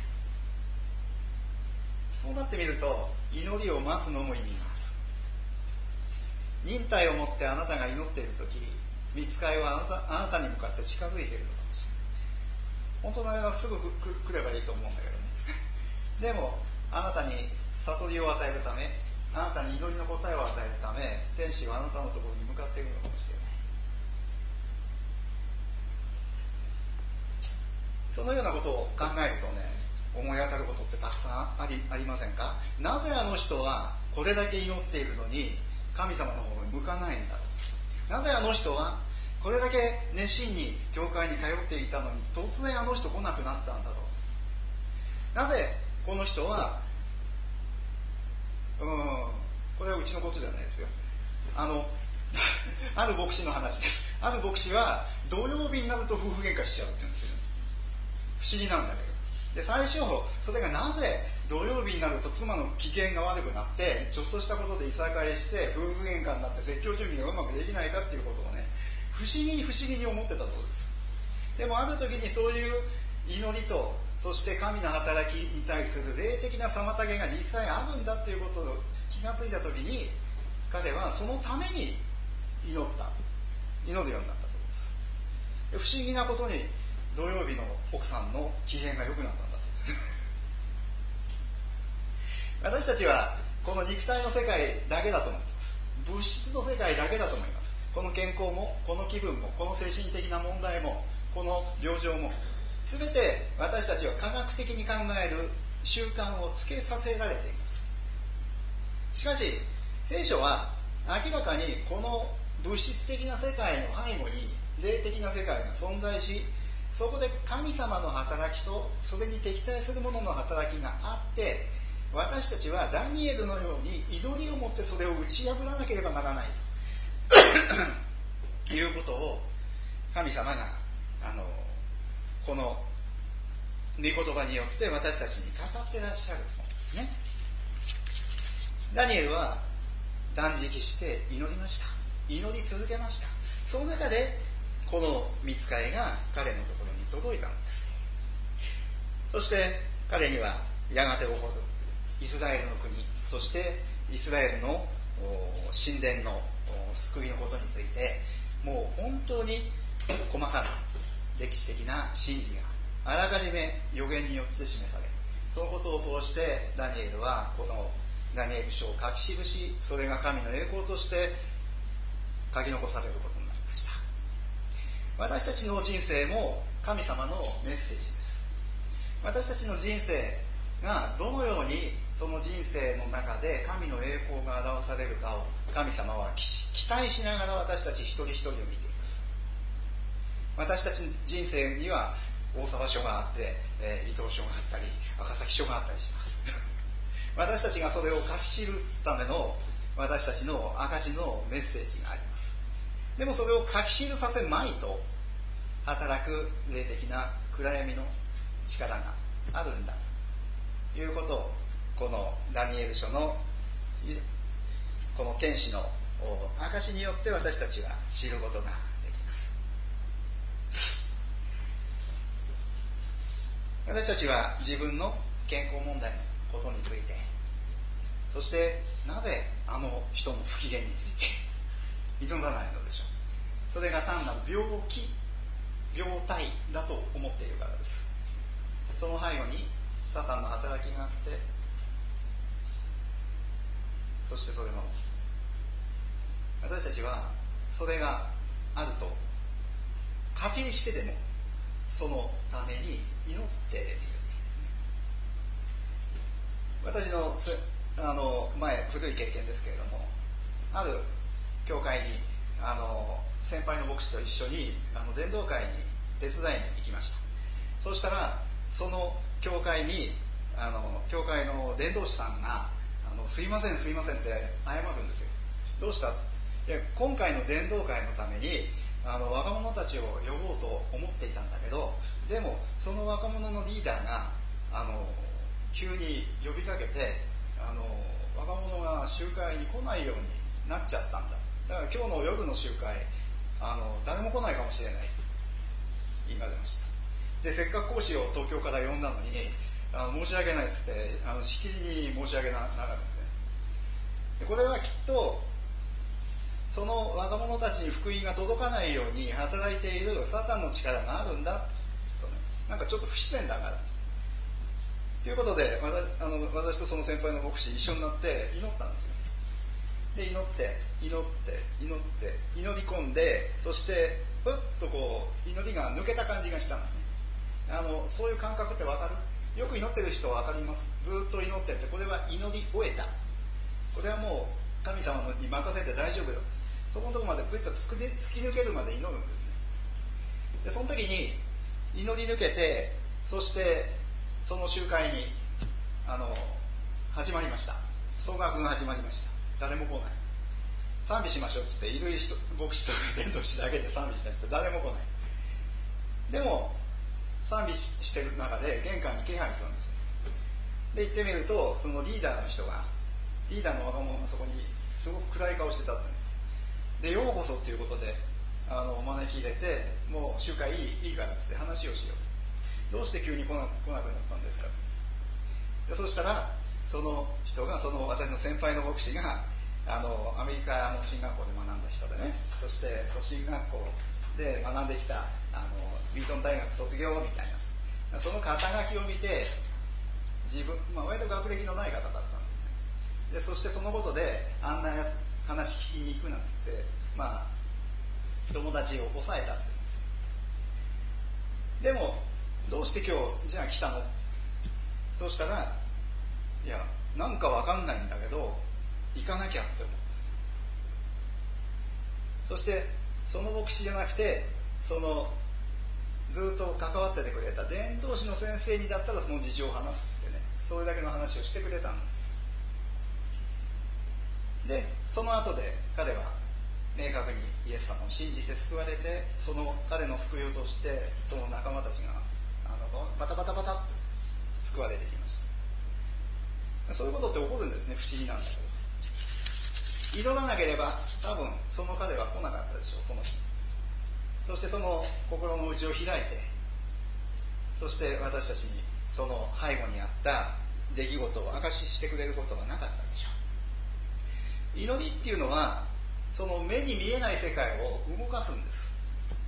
ん。そうなってみると祈りを待つのも意味がある。忍耐を持ってあなたが祈っている時、御使いはあなたに向かって近づいているのかもしれない。本当ならすぐ来ればいいと思うんだけどね。でもあなたに悟りを与えるため、あなたに祈りの答えを与えるため、天使はあなたのところに向かっているのかもしれない。そのようなことを考えるとね、思い当たることってたくさんありませんか。なぜあの人はこれだけ祈っているのに神様の方に向かないんだろう。なぜあの人はこれだけ熱心に教会に通っていたのに突然あの人来なくなったんだろう。なぜこの人はこれはうちのことじゃないですよ。ある牧師の話です。ある牧師は土曜日になると夫婦喧嘩しちゃうって言うんですよ。不思議なんだけど。で最初それがなぜ土曜日になると妻の機嫌が悪くなってちょっとしたことでいさかいして夫婦喧嘩になって説教準備がうまくできないかっていうことをね、不思議に思ってたそうです。でもある時にそういう祈りとそして神の働きに対する霊的な妨げが実際あるんだっていうことを気がついた時に彼はそのために祈るようになったそうです。で不思議なことに土曜日の奥さんの機嫌が良くなったんだそうです私たちはこの肉体の世界だけだと思っています。物質の世界だけだと思います。この健康もこの気分もこの精神的な問題もこの病状も全て私たちは科学的に考える習慣をつけさせられています。しかし聖書は明らかにこの物質的な世界の背後に霊的な世界が存在し、そこで神様の働きとそれに敵対するものの働きがあって、私たちはダニエルのように祈りを持ってそれを打ち破らなければならないということを神様がこの御言葉によって私たちに語ってらっしゃるものですね。ダニエルは断食して祈りました。祈り続けました。その中でこの御使いが彼のところに届いたのです。そして彼にはやがて起こるイスラエルの国、そしてイスラエルの神殿の救いのことについてもう本当に細かな歴史的な真理があらかじめ予言によって示され、そのことを通してダニエルはこのダニエル書を書き記し、それが神の栄光として書き残されることになりました。私たちの人生も神様のメッセージです。私たちの人生がどのようにその人生の中で神の栄光が表されるかを神様は期待しながら私たち一人一人を見ています。私たちの人生には大沢書があって、伊藤書があったり赤崎書があったりします私たちがそれを書き記すための私たちの証のメッセージがあります。でもそれを書き記させまいと働く霊的な暗闇の力があるんだということをこのダニエル書のこの天使の証によって私たちは知ることができます。私たちは自分の健康問題のことについて、そしてなぜあの人の不機嫌について挑まないのでしょう。それが単なる病態だと思っているからです。その背後にサタンの働きがあって、そしてそれも私たちはそれがあると仮定してでもそのために祈っている。私の前古い経験ですけれども、ある教会に先輩の牧師と一緒に伝道会に手伝いに行きました。そうしたらその教会に教会の伝道師さんがすいませんって謝るんですよ。どうした？いや、今回の伝道会のために若者たちを呼ぼうと思っていたんだけど、でもその若者のリーダーが急に呼びかけて若者が集会に来ないようになっちゃったんだ。だから今日の夜の集会誰も来ないかもしれないと言われました。で、せっかく講師を東京から呼んだのに申し訳ないっつってしきりに申し訳なかったんですね。でこれはきっとその若者たちに福音が届かないように働いているサタンの力があるんだとね、なんかちょっと不自然だからということで私とその先輩の牧師一緒になって祈ったんですよ。で祈り込んで、そしてふっとこう祈りが抜けた感じがしたのね。そういう感覚って分かる？よく祈ってる人は分かります。ずっと祈ってて、これは祈り終えた、これはもう神様に任せて大丈夫だ、 そこのところまでプッと突き抜けるまで祈るんですね。でその時に祈り抜けて、そしてその集会に始まりました。奏楽が始まりました。誰も来ない。賛美しましょうっつって、いる人牧師と伝道師だけで賛美しました。誰も来ない。でも賛美してる中で玄関に気配するんですよ。で行ってみると、そのリーダーの人が、リーダーの若者がそこにすごく暗い顔して立ったんです。でようこそっていうことでお招き入れて、もう集会いいからっつって話をしようっつって、どうして急に来なくなったんですかっつって。でそしたらその人が、その私の先輩の牧師がアメリカの進学校で学んだ人でね、そして進学校で学んできたビートン大学卒業みたいな、その肩書きを見て自分、割と学歴のない方だったので、そしてそのことであんな話聞きに行くなんつって、友達を抑えたって言うんですよ。でもどうして今日じゃあ来たの？そうしたら、いやなんかわかんないんだけど行かなきゃって思った。そしてその牧師じゃなくて、そのずっと関わっててくれた伝道師の先生にだったらその事情を話すってね、それだけの話をしてくれたので、その後で彼は明確にイエス様を信じて救われて、その彼の救いを通してその仲間たちがバタバタバタっと救われてきました。そういうことって起こるんですね。不思議なんだけど、祈らなければ多分その彼は来なかったでしょう、その日。そしてその心の内を開いて、そして私たちにその背後にあった出来事を証ししてくれることはなかったでしょう。祈りっていうのはその目に見えない世界を動かすんです。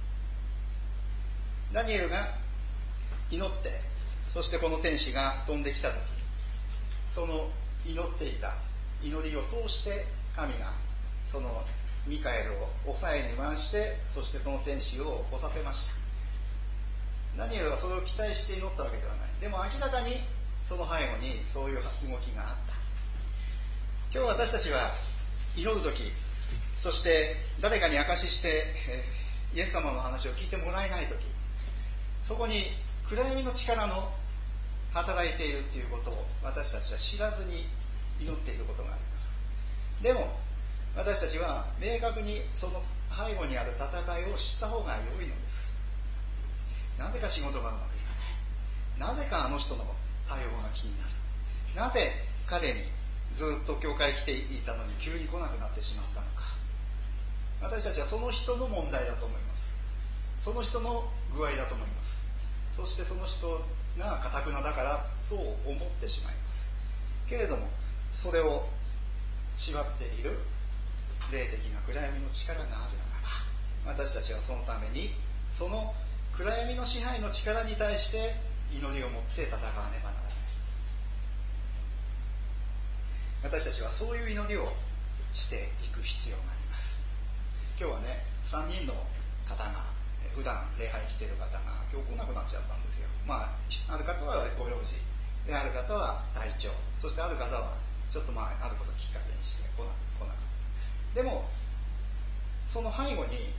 ダニエルが祈って、そしてこの天使が飛んできた時、その祈っていた祈りを通して神がそのミカエルを抑えに回して、そしてその天使を起こさせました。ダニエルはそれを期待して祈ったわけではない。でも明らかにその背後にそういう動きがあった。今日私たちは祈るとき、そして誰かに証ししてイエス様の話を聞いてもらえないとき、そこに暗闇の力の働いているということを私たちは知らずに祈っていることがあります。でも私たちは明確にその背後にある戦いを知った方が良いのです。なぜか仕事がうまくいかない、なぜかあの人の対応が気になる、なぜ彼にずっと教会来ていたのに急に来なくなってしまったのか。私たちはその人の問題だと思います。その人の具合だと思います。そしてその人が堅くなだからと思ってしまいます。けれどもそれを縛っている霊的な暗闇の力があるならば、私たちはそのためにその暗闇の支配の力に対して祈りを持って戦わねばならない。私たちはそういう祈りをしていく必要があります。今日はね、3人の方が普段礼拝来ている方が今日来なくなっちゃったんですよ。ある方はご用事で、ある方は体調、そしてある方はちょっとあることをきっかけにして来なかった。でもその背後に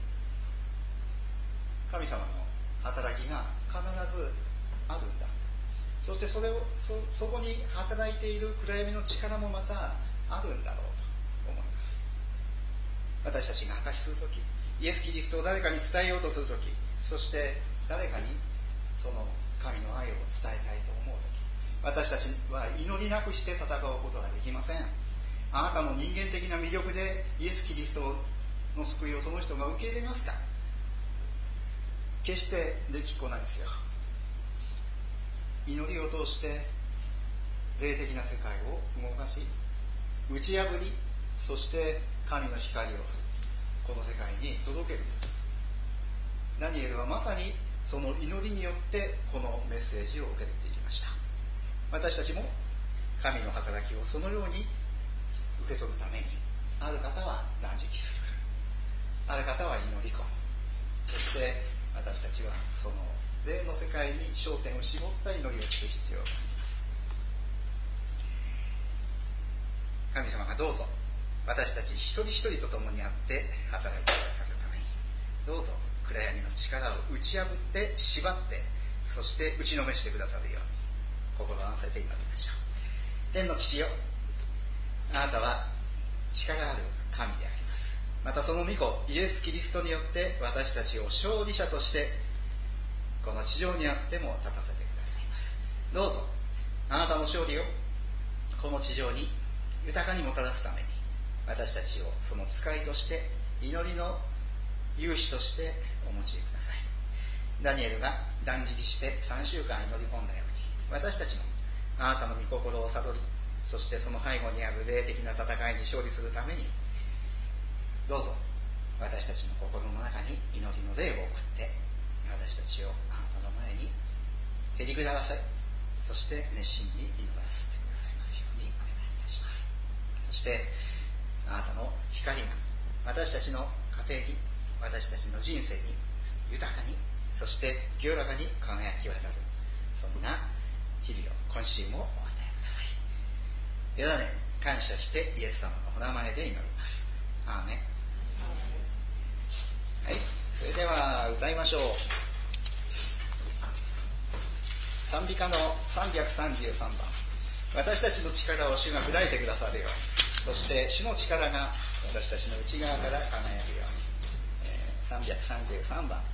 神様の働きが必ずあるんだ。そしてそこに働いている暗闇の力もまたあるんだろうと思います。私たちが証しするとき、イエス・キリストを誰かに伝えようとするとき、そして誰かにその神の愛を伝えたいと思うとき、私たちは祈りなくして戦うことができません。あなたの人間的な魅力でイエス・キリストの救いをその人が受け入れますか？決してできっこないですよ。祈りを通して霊的な世界を動かし、打ち破り、そして神の光をこの世界に届けるのです。ダニエルはまさにその祈りによってこのメッセージを受けていきました。私たちも神の働きをそのように受け取るために、ある方は断食する、ある方は祈り込む、そして私たちはその霊の世界に焦点を絞った祈りをする必要があります。神様がどうぞ私たち一人一人と共にあって働いてくださるために、どうぞ暗闇の力を打ち破って縛って、そして打ちのめしてくださるように心を合わせて祈りましょう。天の父よ、あなたは力ある神であります。またその御子イエス・キリストによって私たちを勝利者としてこの地上にあっても立たせてくださいます。どうぞあなたの勝利をこの地上に豊かにもたらすために、私たちをその使いとして、祈りの勇士としてお持ちください。ダニエルが断食して3週間祈り込んだように、私たちもあなたの御心を悟り、そしてその背後にある霊的な戦いに勝利するために、どうぞ私たちの心の中に祈りの霊を送って、私たちをあなたの前にへりくだらせ、そして熱心に祈らせてくださいますようにお願いいたします。そしてあなたの光が私たちの家庭に、私たちの人生に豊かに、そして清らかに輝き渡る、そんな日々を今週もお与えください。よだね感謝してイエス様のお名前で祈ります。アーメン。はい、それでは歌いましょう。賛美歌の333番、私たちの力を主が砕いてくださるように、そして主の力が私たちの内側から輝くように、333番。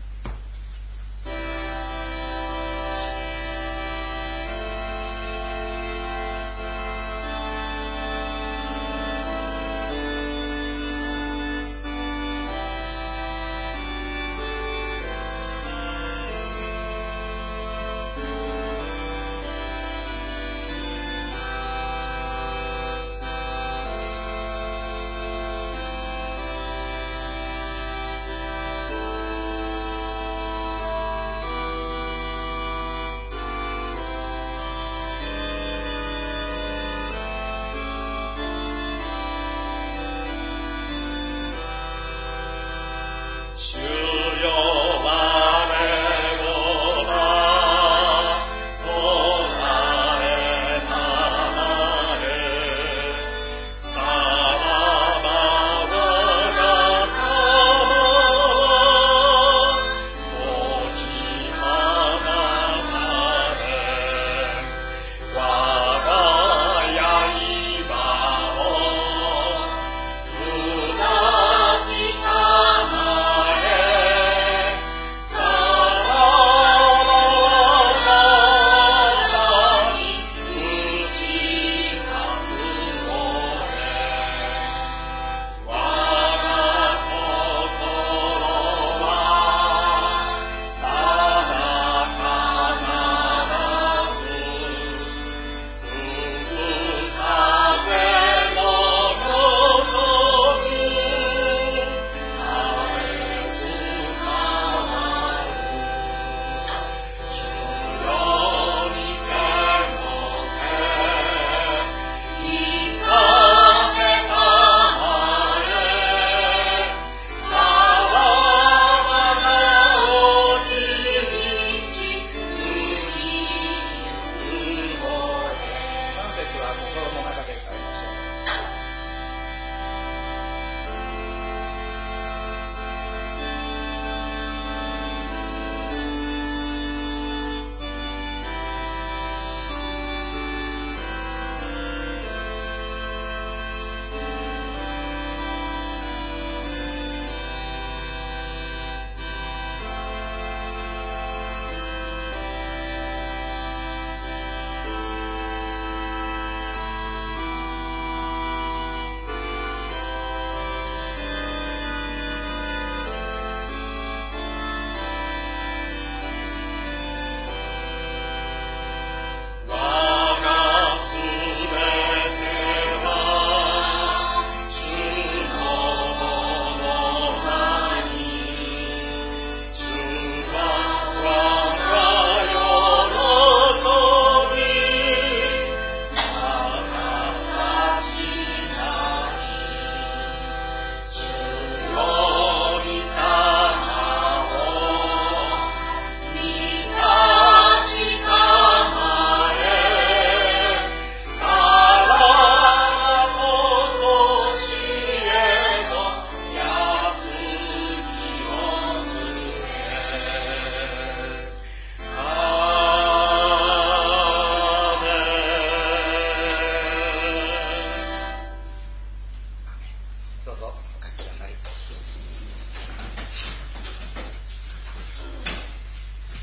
「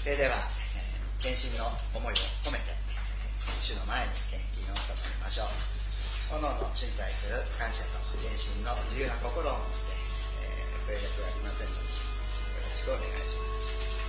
では、献身の思いを込めて主の前に献金を捧げましょう。おのおの主に対する感謝と献身の自由な心を持って、それだけはありませんのでよろしくお願いします。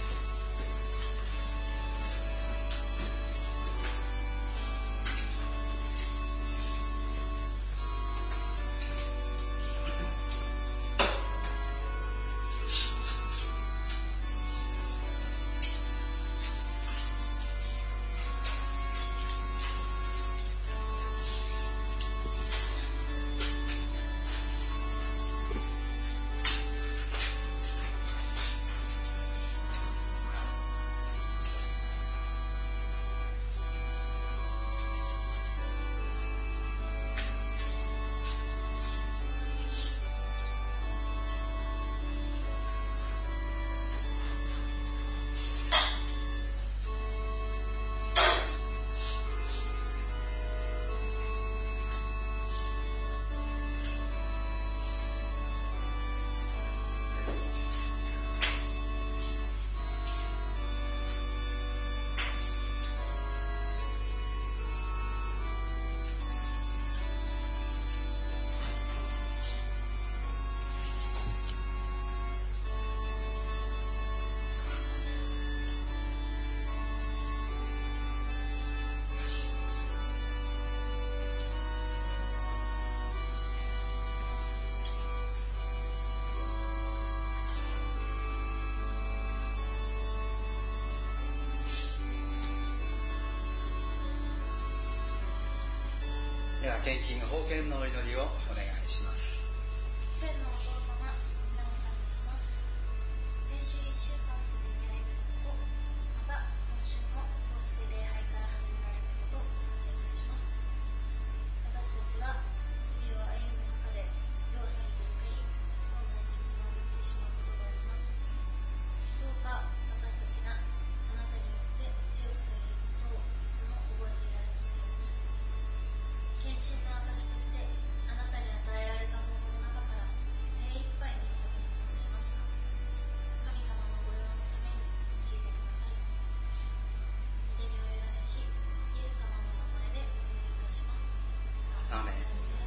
では献金奉献のお祈りをお願いします。 天のお父様、皆を賛美します。先週1週間無事に歩めたこと、また今週もこうして礼拝から始められたことを感謝いたします。私たちは日々を歩む中で弱さにぶつかり、困難につまずいてしまうことがあります。どうか私たちがあなたによって強くされることをいつも覚えていられますように。献身の証としてあなたに与えられたものの中から精一杯の捧げ物をしました。神様のご用のために用いてください。御手にお委ねし、イエス様の名前でお祈りいたします。 アーメン。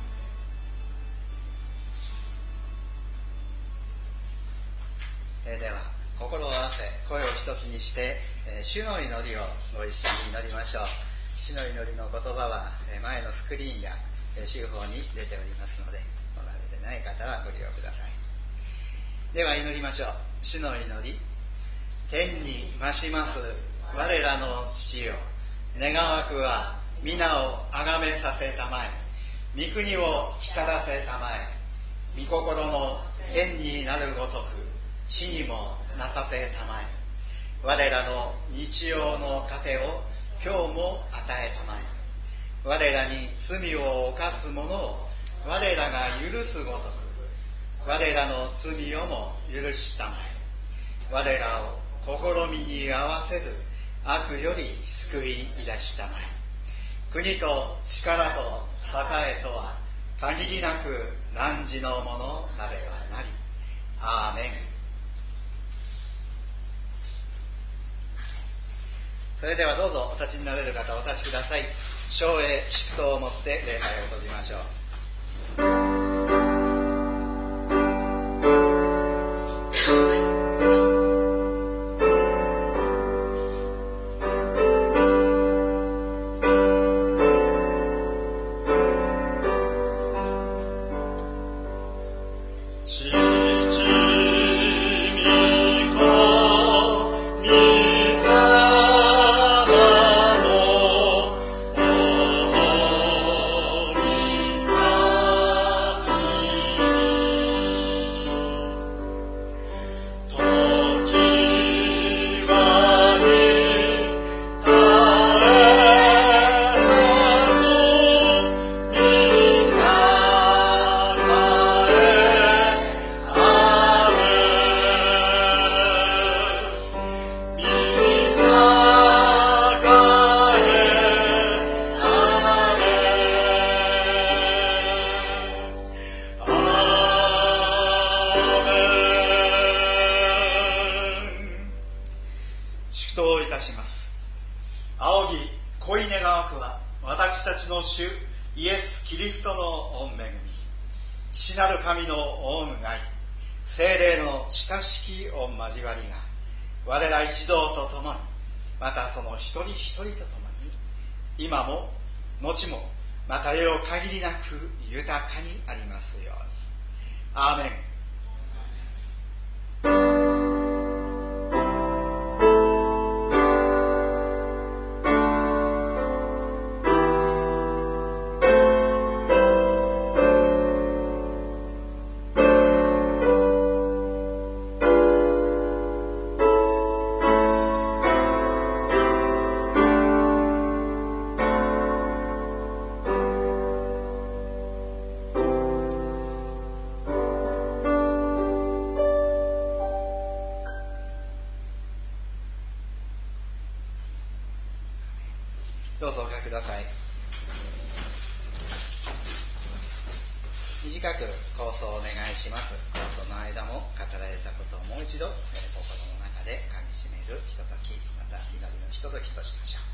では心を合わせ声を一つにして、主の祈りをご一緒に祈りましょう。主の祈りの言葉は前のスクリーンや週報に出ておりますので、お慣れでない方はご利用ください。では祈りましょう。主の祈り。天に増します我らの父よ、願わくは皆をあがめさせたまえ、御国を来たらせたまえ、御心の天になるごとく地にもなさせたまえ、我らの日曜の糧を今日も与えたまえ、我らに罪を犯す者を我らが許すごとく我らの罪をも許したまえ、我らを試みに合わせず悪より救い出したまえ、国と力と栄とは限りなく汝のものなればなり。アーメン。それではどうぞお立ちになれる方お立ちください。唱詠祝祷をもって礼拝を閉じましょう。 「 祷をいたします。仰ぎ恋願わくは私たちの主イエス・キリストの御恵み、父なる神の御恩愛、聖霊の親しき御交わりが我ら一同と共に、またその一人一人と共に、今も後もまた世限りなく豊かにありますように。アーメン。どうぞおかけください。短く構想をお願いします。構想の間も語られたことをもう一度、心の中でかみしめるひととき、また祈りのひとときとしましょう。